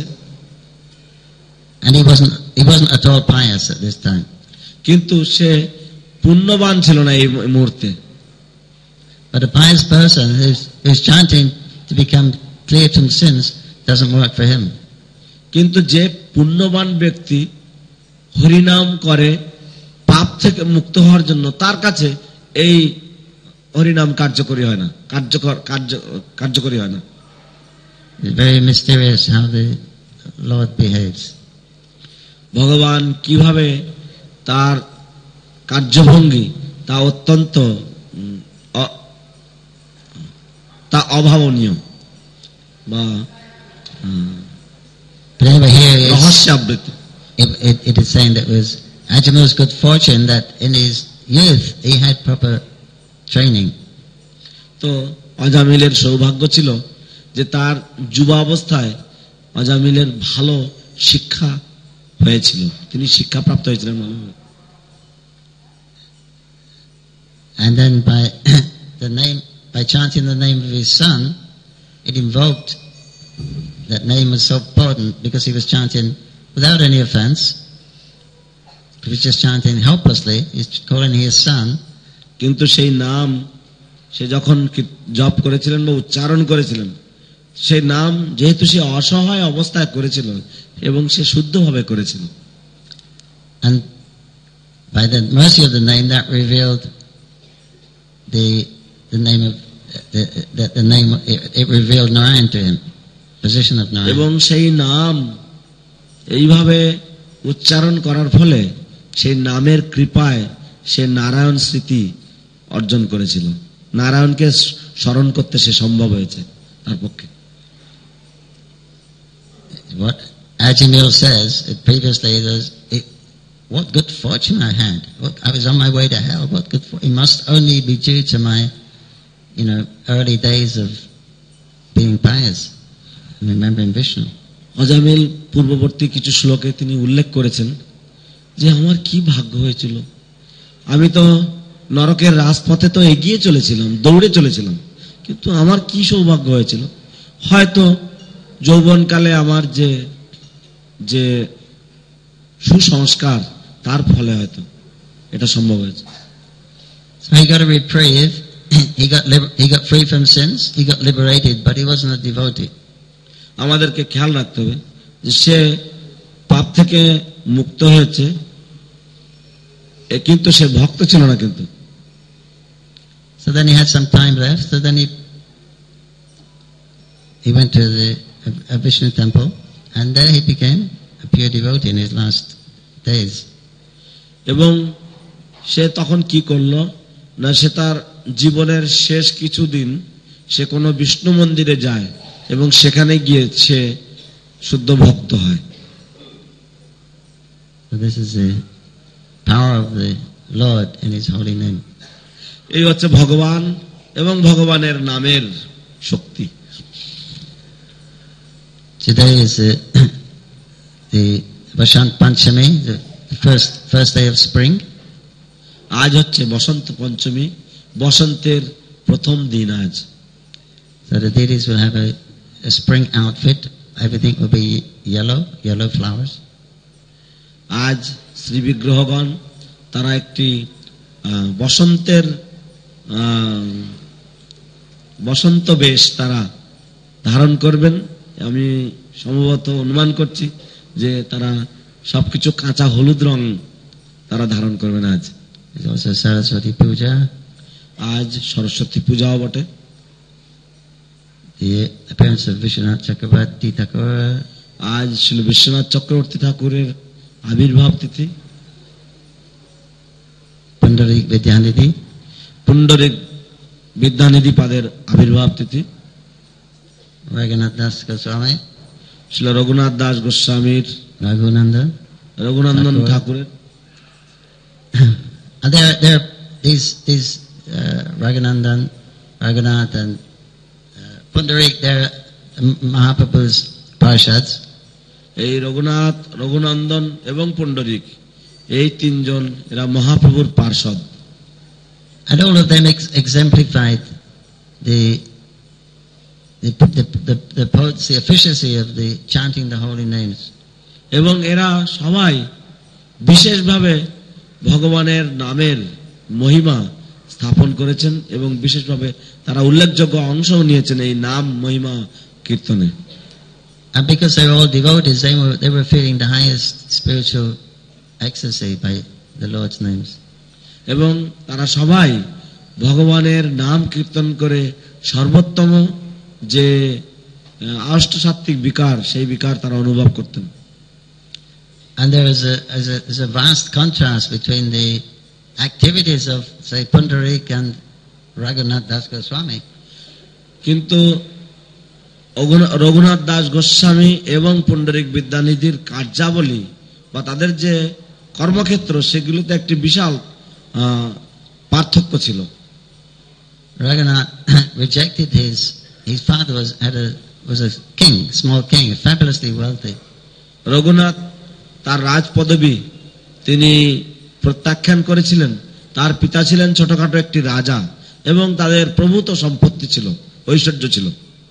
[SPEAKER 1] And he wasn't he wasn't at all pious at this time.
[SPEAKER 2] কিন্তু সে পুণ্যবান ছিল না এই মুহূর্তে।
[SPEAKER 1] But a pious person who's, who's chanting to become clear from sins doesn't work for him.
[SPEAKER 2] কিন্তু যে পুণ্যবান ব্যক্তি হরিনাম করে পাপ থেকে মুক্ত হওয়ার জন্য, তার কাছে এই হরিনাম কার্যকরী হয় না, কার্যকর কার্য কার্যকরী হয় না।
[SPEAKER 1] It's very mysterious how the Lord behaves.
[SPEAKER 2] ভগবান কিভাবে তার কার্যভঙ্গি তা অত্যন্ত উম, অ- তা অভাবনীয় বা উম,
[SPEAKER 1] But anyway, here it's,
[SPEAKER 2] রহস্যাবৃত।
[SPEAKER 1] it, it, it is saying that it was Ajamil's good fortune that in his youth he had proper training.
[SPEAKER 2] তো অজামিলের সৌভাগ্য ছিল যে তার যুবা অবস্থায় অজামিলের ভালো শিক্ষা হয়েছিল, তিনি শিক্ষাপ্রাপ্ত হয়েছিলেন মনে হয়।
[SPEAKER 1] And then by the name, by chanting the name of his son, it invoked, that name was so potent because he was chanting without any offense. He was just chanting helplessly. He's calling his son.
[SPEAKER 2] কিন্তু সেই নাম সে যখন কি- জপ করেছিলেন বা উচ্চারণ করেছিলেন, সেই নাম যেহেতু সে অসহায় অবস্থায় করেছিল এবং সে শুদ্ধভাবে করেছিল,
[SPEAKER 1] And by the mercy of the name, that revealed the the name of the the, the name. It, it revealed Narayan to him, position of Narayan.
[SPEAKER 2] এবং সেই নাম এইভাবে উচ্চারণ করার ফলে সেই নামের কৃপায় সে নারায়ণ স্মৃতি অর্জন করেছিল, নারায়ণকে স্মরণ করতে সে সম্ভব হয়েছে তার পক্ষে।
[SPEAKER 1] What Ajamil says, it previously was, it, what good fortune I had. What, I was on my way to hell. What good fortune. It must only be due to my, you know, early days of being pious and remembering Vishnu.
[SPEAKER 2] Ajamil পূর্ববর্তী কিছু শ্লোকে তিনি উল্লেখ করেছেন যে আমার কি ভাগ্য হয়েছিল, আমি তো নরকের রাজপথে তো এগিয়ে চলেছিলাম, দৌড়ে চলেছিলাম, কিন্তু আমার কি সৌভাগ্য হয়েছিল, হয়তো যৌবনকালে আমার যে যে সুসংস্কার তার ফলে হয়তো এটা সম্ভব হয়েছে।
[SPEAKER 1] So he got a reprieve, he got liber- he got free from sins, he got liberated, but he wasn't a devotee.
[SPEAKER 2] আমাদেরকে খেয়াল রাখতে হবে যে সে পাপ থেকে মুক্ত হয়েছে, কিন্তু সে ভক্ত ছিল না। কিন্তু
[SPEAKER 1] So then he had some time left, so then he he went to the a Vishnu temple, and there he became a pure devotee in his last days.
[SPEAKER 2] এবং সে তখন কি করলো না, সে তার জীবনের শেষ কিছুদিন সে কোনো বিষ্ণু মন্দিরে যায় এবং সেখানে গিয়ে সে শুদ্ধ ভক্ত হয়।
[SPEAKER 1] So this is the power of the Lord in His holy name.
[SPEAKER 2] এই হচ্ছে ভগবান এবং ভগবানের নামের শক্তি।
[SPEAKER 1] Today is the, the Vasant Panchami, the first first day of spring.
[SPEAKER 2] আজ হচ্ছে বসন্ত পঞ্চমী, বসন্তের প্রথম দিন আজ।
[SPEAKER 1] So the deities will have a, a spring outfit. Everything will be yellow, yellow flowers.
[SPEAKER 2] আজ শ্রী বিগ্রহগণ তারা একটি বসন্তের বসন্ত বেশ তারা ধারণ করবেন। আমি সম্ভবত অনুমান করছি যে তারা সবকিছু কাঁচা হলুদ রং তারা ধারণ করবেন। আজ
[SPEAKER 1] সরস্বতী পূজা,
[SPEAKER 2] আজ সরস্বতী পূজাও বটে।
[SPEAKER 1] The appearance of Vishwanath Chakravarti Thakur,
[SPEAKER 2] আজ ছিল বিশ্বনাথ চক্রবর্তী ঠাকুরের আবির্ভাব তিথি।
[SPEAKER 1] পুণ্ডরিক বিদ্যানিধি,
[SPEAKER 2] পুণ্ডরিক বিদ্যানিধি পাদের আবির্ভাব তিথি।
[SPEAKER 1] রঘুনাথ দাস গোস্বামী,
[SPEAKER 2] ছিল রঘুনাথ দাস গোস্বামীর,
[SPEAKER 1] রঘুনন্দন
[SPEAKER 2] রঘুনন্দন ঠাকুরের।
[SPEAKER 1] And there, there, these, these uh, Raghunandan, Raghunath, and uh, Pundarik, they're Mahaprabhu's parshads.
[SPEAKER 2] এই রঘুনাথ, রঘুনন্দন এবং পুণ্ডরিক এই তিনজন এরা মহাপ্রভুর পার্ষদ।
[SPEAKER 1] And all of them ex- exemplified the the the the, the, poets, the efficiency of the chanting the holy names.
[SPEAKER 2] এবং এরা সবাই বিশেষভাবে ভগবানের নামের মহিমা স্থাপন করেছেন এবং বিশেষভাবে তারা উল্লেখযোগ্য অংশ নিয়েছেন এই নাম মহিমা কীর্তনে।
[SPEAKER 1] And because they were all devotees, they were they were feeling the highest spiritual ecstasy by the Lord's names.
[SPEAKER 2] এবং তারা সবাই ভগবানের নাম কীর্তন করে সর্বোত্তম যে অষ্টসাত্ত্বিক বিকার সেই বিকার তারা অনুভব করতেন।
[SPEAKER 1] And there is a, is a, is a vast contrast between the activities of, say, Pundarik and Raghunath Das Goswami.
[SPEAKER 2] কিন্তু রঘুনাথ দাস গোস্বামী এবং পুণ্ডরিক বিদ্যানিধির কার্যাবলী বা তাদের যে কর্মক্ষেত্র সেগুলোতে একটি বিশাল পার্থক্য ছিল।
[SPEAKER 1] Raghunath rejected his his father was had a was a king, small king, fabulously wealthy.
[SPEAKER 2] Raghunath তার রাজ পদবী তিনি প্রত্যাখ্যান করেছিলেন। তার পিতা ছিলেন ছোটখাটো একটি রাজা এবং তাদের প্রভূত সম্পত্তি ছিল, ঐশ্বর্য ছিল।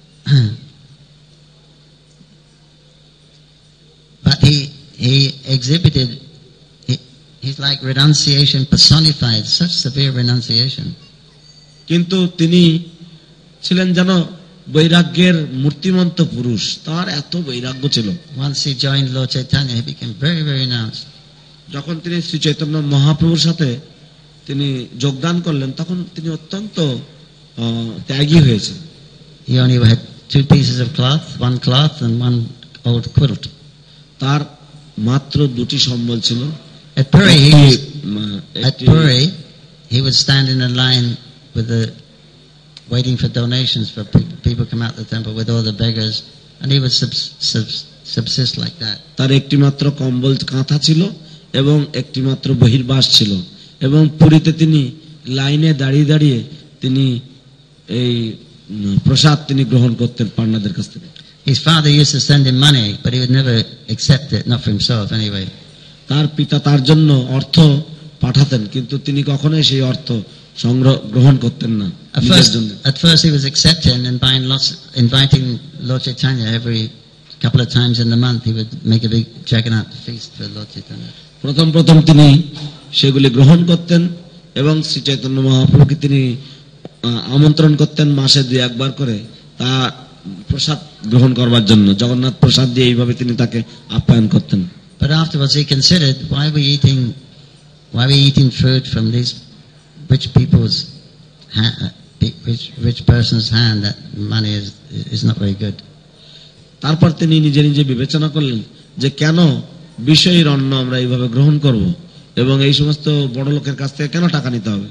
[SPEAKER 1] But he he exhibited he, he's like renunciation personified, such severe renunciation.
[SPEAKER 2] কিন্তু তিনি ছিলেন যেন বৈরাগ্যের মূর্তিমন্ত পুরুষ, তার এত বৈরাগ্য ছিল।
[SPEAKER 1] Once he joined Lord Chaitanya, he became very, very renounced.
[SPEAKER 2] যখন তিনি শ্রী চৈতন্য মহাপ্রভুর সাথে তিনি যোগদান করলেন তখন তিনি অত্যন্ত ত্যাগী হয়েছেন।
[SPEAKER 1] He only had two pieces of cloth, one cloth and one old quilt.
[SPEAKER 2] তার মাত্র দুটি সম্বল ছিল।
[SPEAKER 1] At Puri, he
[SPEAKER 2] একটি,
[SPEAKER 1] was,
[SPEAKER 2] মা-
[SPEAKER 1] at
[SPEAKER 2] একটি
[SPEAKER 1] Puri, he would stand in a line with the waiting for donations for pe- people come out the temple with all the beggars, and he would subs, subs, subsist like that.
[SPEAKER 2] তার একটি মাত্র কম্বল কাঁথা ছিল এবং একটি মাত্র বহির্বাস ছিল, এবং পুরীতে তিনি লাইনে দাঁড়িয়ে দাঁড়িয়ে তিনি এই উম, প্রসাদ তিনি গ্রহণ করতেন পান্ডাদের কাছ থেকে।
[SPEAKER 1] His father used to send him money, but he would never accept it, not for himself anyway.
[SPEAKER 2] তার পিতা তার জন্য অর্থ পাঠাতেন, কিন্তু তিনি কখনোই সেই অর্থ সংগ্রহ গ্রহণ করতেন না
[SPEAKER 1] At
[SPEAKER 2] নিজের
[SPEAKER 1] first,
[SPEAKER 2] জন্য।
[SPEAKER 1] at first he was accepting and buying lots, inviting Lord Chaitanya every couple of times in the month. He would make a big Jagannath feast for Lord Chaitanya.
[SPEAKER 2] প্রথম প্রথম তিনি সেগুলি গ্রহণ করতেন এবং শ্রী চৈতন্য মহাপ্রভুকে তিনি আহ, আমন্ত্রণ করতেন মাসে দুই একবার করে তা প্রসাদ গ্রহণ করবার জন্য। জগন্নাথ প্রসাদ দিয়ে এইভাবে তিনি তাকে আপ্যায়ন করতেন।
[SPEAKER 1] But afterwards he considered, why are we eating, why are we eating food from these rich people's, ha- uh, rich, rich person's hand? That money is is not very good.
[SPEAKER 2] তারপর তিনি নিজে নিজে বিবেচনা করলেন যে কেন বিষয়ের অন্ন আমরা এইভাবে গ্রহণ করব এবং এই সমস্ত বড় লোকের কাছ থেকে কেন টাকা নিতে হবে।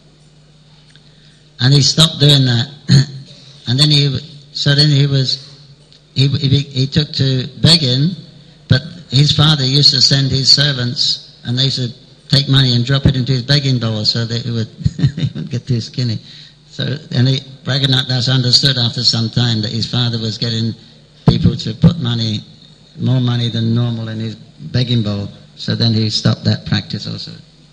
[SPEAKER 1] And he stopped doing that. And then he, so then he was, he, he, he took to begging, but his father used to send his servants, and they used to take money and drop it into his begging bowl so that he would, he would get too skinny. So, and he, Raghunath Das understood after some time that his father was getting people to put money, more money than normal in his begging bowl. So then he stopped that practice also.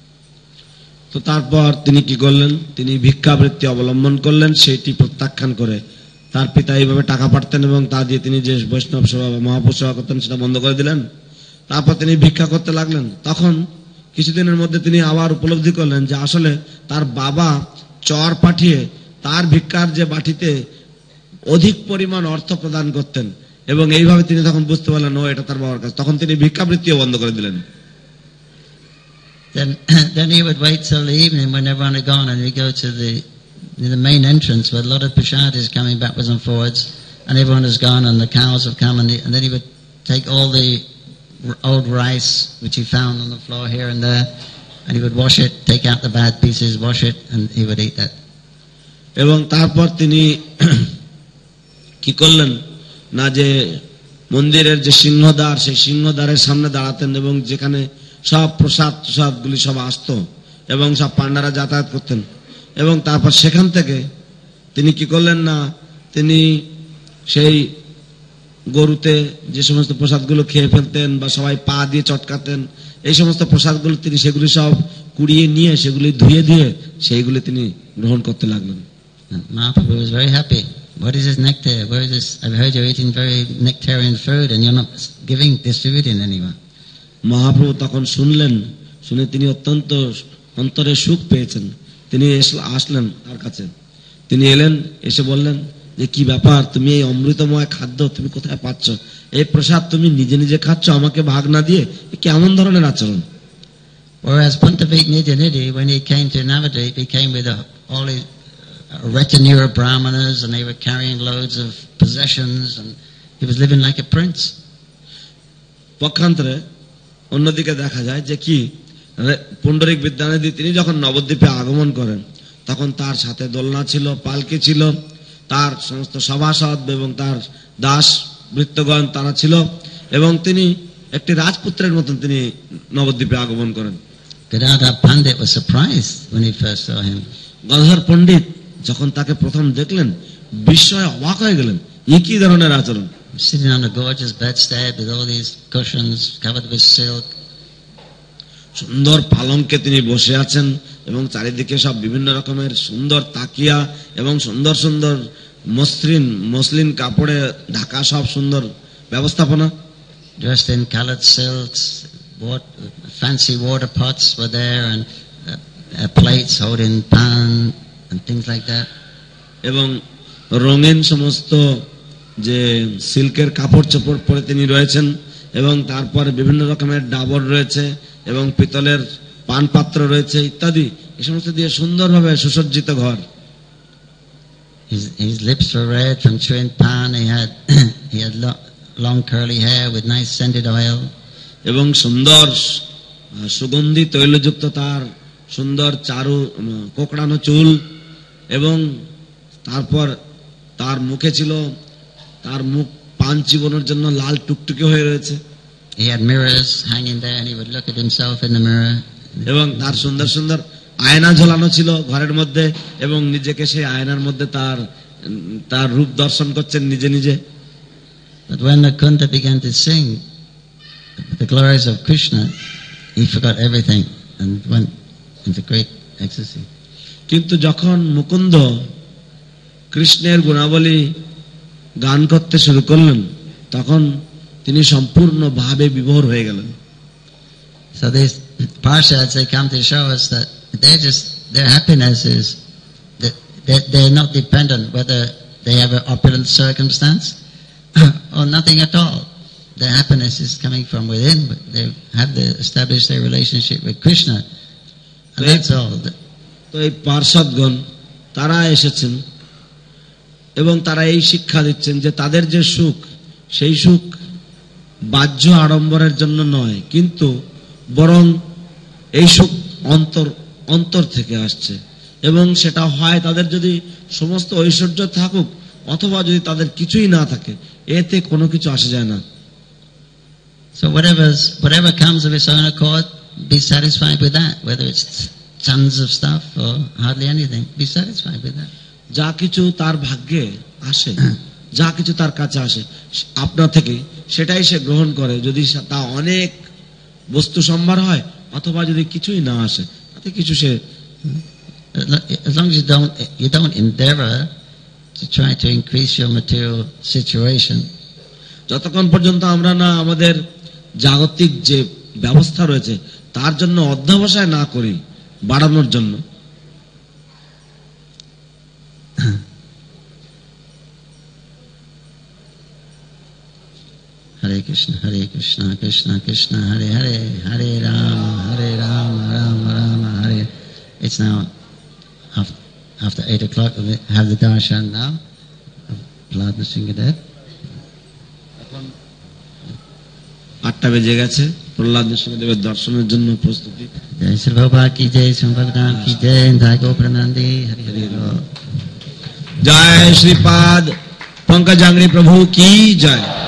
[SPEAKER 2] তো তারপর তিনি কি করলেন, তিনি ভিক্ষাবৃত্তি অবলম্বন করলেন, সেটি প্রত্যাখ্যান করে তার পিতা এইভাবে টাকা পাঠাতেন এবং তা দিয়ে তিনি যে বৈষ্ণব সেবা বা মহাপুর সেবা করতেন সেটা বন্ধ করে দিলেন। তারপর তিনি ভিক্ষা করতে লাগলেন। তখন কিছুদিনের মধ্যে তিনি আবার উপলব্ধি করলেন যে আসলে তার বাবা চর পাঠিয়ে তার ভিক্ষার যে বাটিতে অধিক পরিমাণ অর্থ প্রদান করতেন, এবং এইভাবে তিনি তখন বুঝতে পারলেন ও এটা তার বাবার কাছে। তখন তিনি ভিক্ষাবৃত্তিও বন্ধ করে দিলেন।
[SPEAKER 1] Then, then he would wait till the evening when everyone had gone, and he'd go to the the main entrance where a lot of prasad is coming backwards and forwards, and everyone has gone, and the cows have come, and, the, and then he would take all the r- old rice which he found on the floor here and there, and he would wash it, take out the bad pieces, wash it, and he would eat that.
[SPEAKER 2] এবং তারপর তিনি কি করলেন না, যে মন্দিরের যে সিংহদ্বার, সেই সিংহদ্বারের সামনে দাঁড়াতেন এবং যেখানে সব প্রসাদ প্রসাদগুলি সব আসতো এবং সব পান্ডারা যাতায়াত করতেন, এবং তারপর সেখান থেকে তিনি কি করলেন না, তিনি সেই গরুতে যে সমস্ত প্রসাদগুলো খেয়ে ফেলতেন বা সবাই পা দিয়ে চটকাতেন, এই সমস্ত প্রসাদগুলো তিনি সেগুলি সব কুড়িয়ে নিয়ে সেগুলি ধুয়ে দিয়ে সেইগুলি তিনি গ্রহণ করতে লাগলেন।
[SPEAKER 1] And Mahaprabhu was very happy. What is this nectar? Where is this? I've heard you're eating very nectarian food and you're not giving, distributing anyone.
[SPEAKER 2] Mahaprabhu তখন শুনলেন, শুনে তিনি অত্যন্ত অন্তরে সুখ পেয়েছেন। তিনি আসলেন তার কাছে, তিনি এলেন, এসে বললেন যে কি ব্যাপার, তুমি এই অমৃতময় খাদ্য তুমি কোথায় পাচ্ছ? এই প্রসাদ তুমি নিজে নিজে খাচ্ছ আমাকে ভাগ না দিয়ে, কেমন ধরনের আচরণ?
[SPEAKER 1] Whereas Puntavik Nidyanidhi, when he came to Navadvip, he came with a, all his a retinue of brahmanas, and they were carrying loads of possessions, and he was living like a prince.
[SPEAKER 2] পক্ষান্তরে অন্যদিকে দেখা যায় যে কি, পুণ্ডরিক বিদ্যানিধি তিনি যখন নবদ্বীপে আগমন করেন তখন তার সাথে দোলনা ছিল, পালকি ছিল, তার সমস্ত সভাসদ এবং তার দাস ভৃত্যগণ তারা ছিল, এবং তিনি একটি রাজপুত্রের মতন তিনি নবদ্বীপে আগমন করেন।
[SPEAKER 1] Gadadhar Pandit was surprised when he first saw him.
[SPEAKER 2] Gadadhar পণ্ডিত যখন তাকে প্রথম দেখলেন বিস্ময়ে অবাক হয়ে গেলেন, এই কি ধরনের আচরণ?
[SPEAKER 1] Sitting on a gorgeous bedstead with all these cushions covered with silk.
[SPEAKER 2] সুন্দর পালঙ্কে তিনি বসে আছেন এবং চারিদিকে সব বিভিন্ন রকমের সুন্দর তাকিয়া এবং সুন্দর সুন্দর মসৃণ মসলিন কাপড়ে ঢাকা সব সুন্দর ব্যবস্থাপনা।
[SPEAKER 1] Dressed in colored silks, what, fancy water pots were there, and uh, uh, plates holding pan and things like that.
[SPEAKER 2] এবং রঙিন সমস্ত যে সিল্কের কাপড় চোপড় পরে তিনি রয়েছেন, এবং তারপরে বিভিন্ন রকমের ডাবর রয়েছে এবং পিতলের পান পাত্র রয়েছে ইত্যাদি, এই সমস্ত দিয়ে সুন্দরভাবে সুসজ্জিত ঘর।
[SPEAKER 1] His, his lips were red from chewing pan. He had he had lo- long curly hair with nice scented oil.
[SPEAKER 2] এবং সুন্দর সুগন্ধি তৈলযুক্ত তার সুন্দর চারু কোকড়ানো চুল, এবং তারপর তার মুখে ছিল, তার মুখ পান চিবানোর জন্য লাল টুকটুকে হয়ে রয়েছে।
[SPEAKER 1] He had mirrors hanging there and he would look at himself in the mirror.
[SPEAKER 2] এবং তার সুন্দর সুন্দর আয়না ঝোলানো ছিল ঘরের মধ্যে, এবং নিজেকে সেই আয়নার মধ্যে তার তার রূপ দর্শন করছেন নিজে নিজে।
[SPEAKER 1] But when Mukunda began to sing the glories of Krishna, he forgot everything and went into great ecstasy.
[SPEAKER 2] কিন্তু যখন মুকুন্দ কৃষ্ণের গুণাবলী গান করতে শুরু করলেন, তখন তিনি সম্পূর্ণ ভাবে বিভোর হয়ে গেলেন।
[SPEAKER 1] So these Parshads, they come to show us that they just their happiness is that they, they're not dependent whether they have an opulent circumstance or nothing at all. Their happiness is coming from within. But they have to establish their relationship with Krishna, and that's all.
[SPEAKER 2] তো এই পার্ষদগণ তারা এসেছেন এবং তারা এই শিক্ষা দিচ্ছেন যে তাদের যে সুখ, সেই সুখ বাহ্য আড়ম্বরের জন্য নয়, কিন্তু বরং এই সুখ অন্তর অন্তর থেকে আসছে, এবং সেটা হয় তাদের যদি সমস্ত ঐশ্বর্য থাকুক অথবা যদি তাদের কিছুই না থাকে, এতে কোনো কিছু আসে যায় না।
[SPEAKER 1] So whatever whatever comes of its own accord, be satisfied with that, whether it's tons of stuff or hardly anything. Be satisfied with that.
[SPEAKER 2] যা কিছু তার ভাগ্যে আসে, যা কিছু তার কাছে আসে আপনা থেকে, সেটাই সে গ্রহণ করে, যদি তা অনেক বস্তু সম্ভার হয় অথবা যদি কিছুই না আসে, তাতে কিছু সে,
[SPEAKER 1] as long as you don't you don't endeavor to try to increase your material situation,
[SPEAKER 2] যতক্ষণ পর্যন্ত আমরা না আমাদের জাগতিক যে ব্যবস্থা রয়েছে তার জন্য অধ্যবসায় না করি বাড়ানোর জন্য।
[SPEAKER 1] Hare Krishna, Hare Krishna, Krishna Krishna, Hare Hare, Hare Rama, Hare Rama, Rama Rama, Hare. It's now after, after eight o'clock. We have the darshan now of Prahlad Nrsingadev.
[SPEAKER 2] আটটা বেজে গেছে, প্রহ্লাদ নৃসিংহদেবের দর্শনের জন্য প্রস্তুতি।
[SPEAKER 1] জয় শ্রী বাবা কি জয়, সম্ভবদাম কি জয়, জয় গোপ্রনন্দী, হরি হরি বল।
[SPEAKER 2] জয় শ্রীপাদ পঙ্কজাঙ্গি প্রভু কি জয়।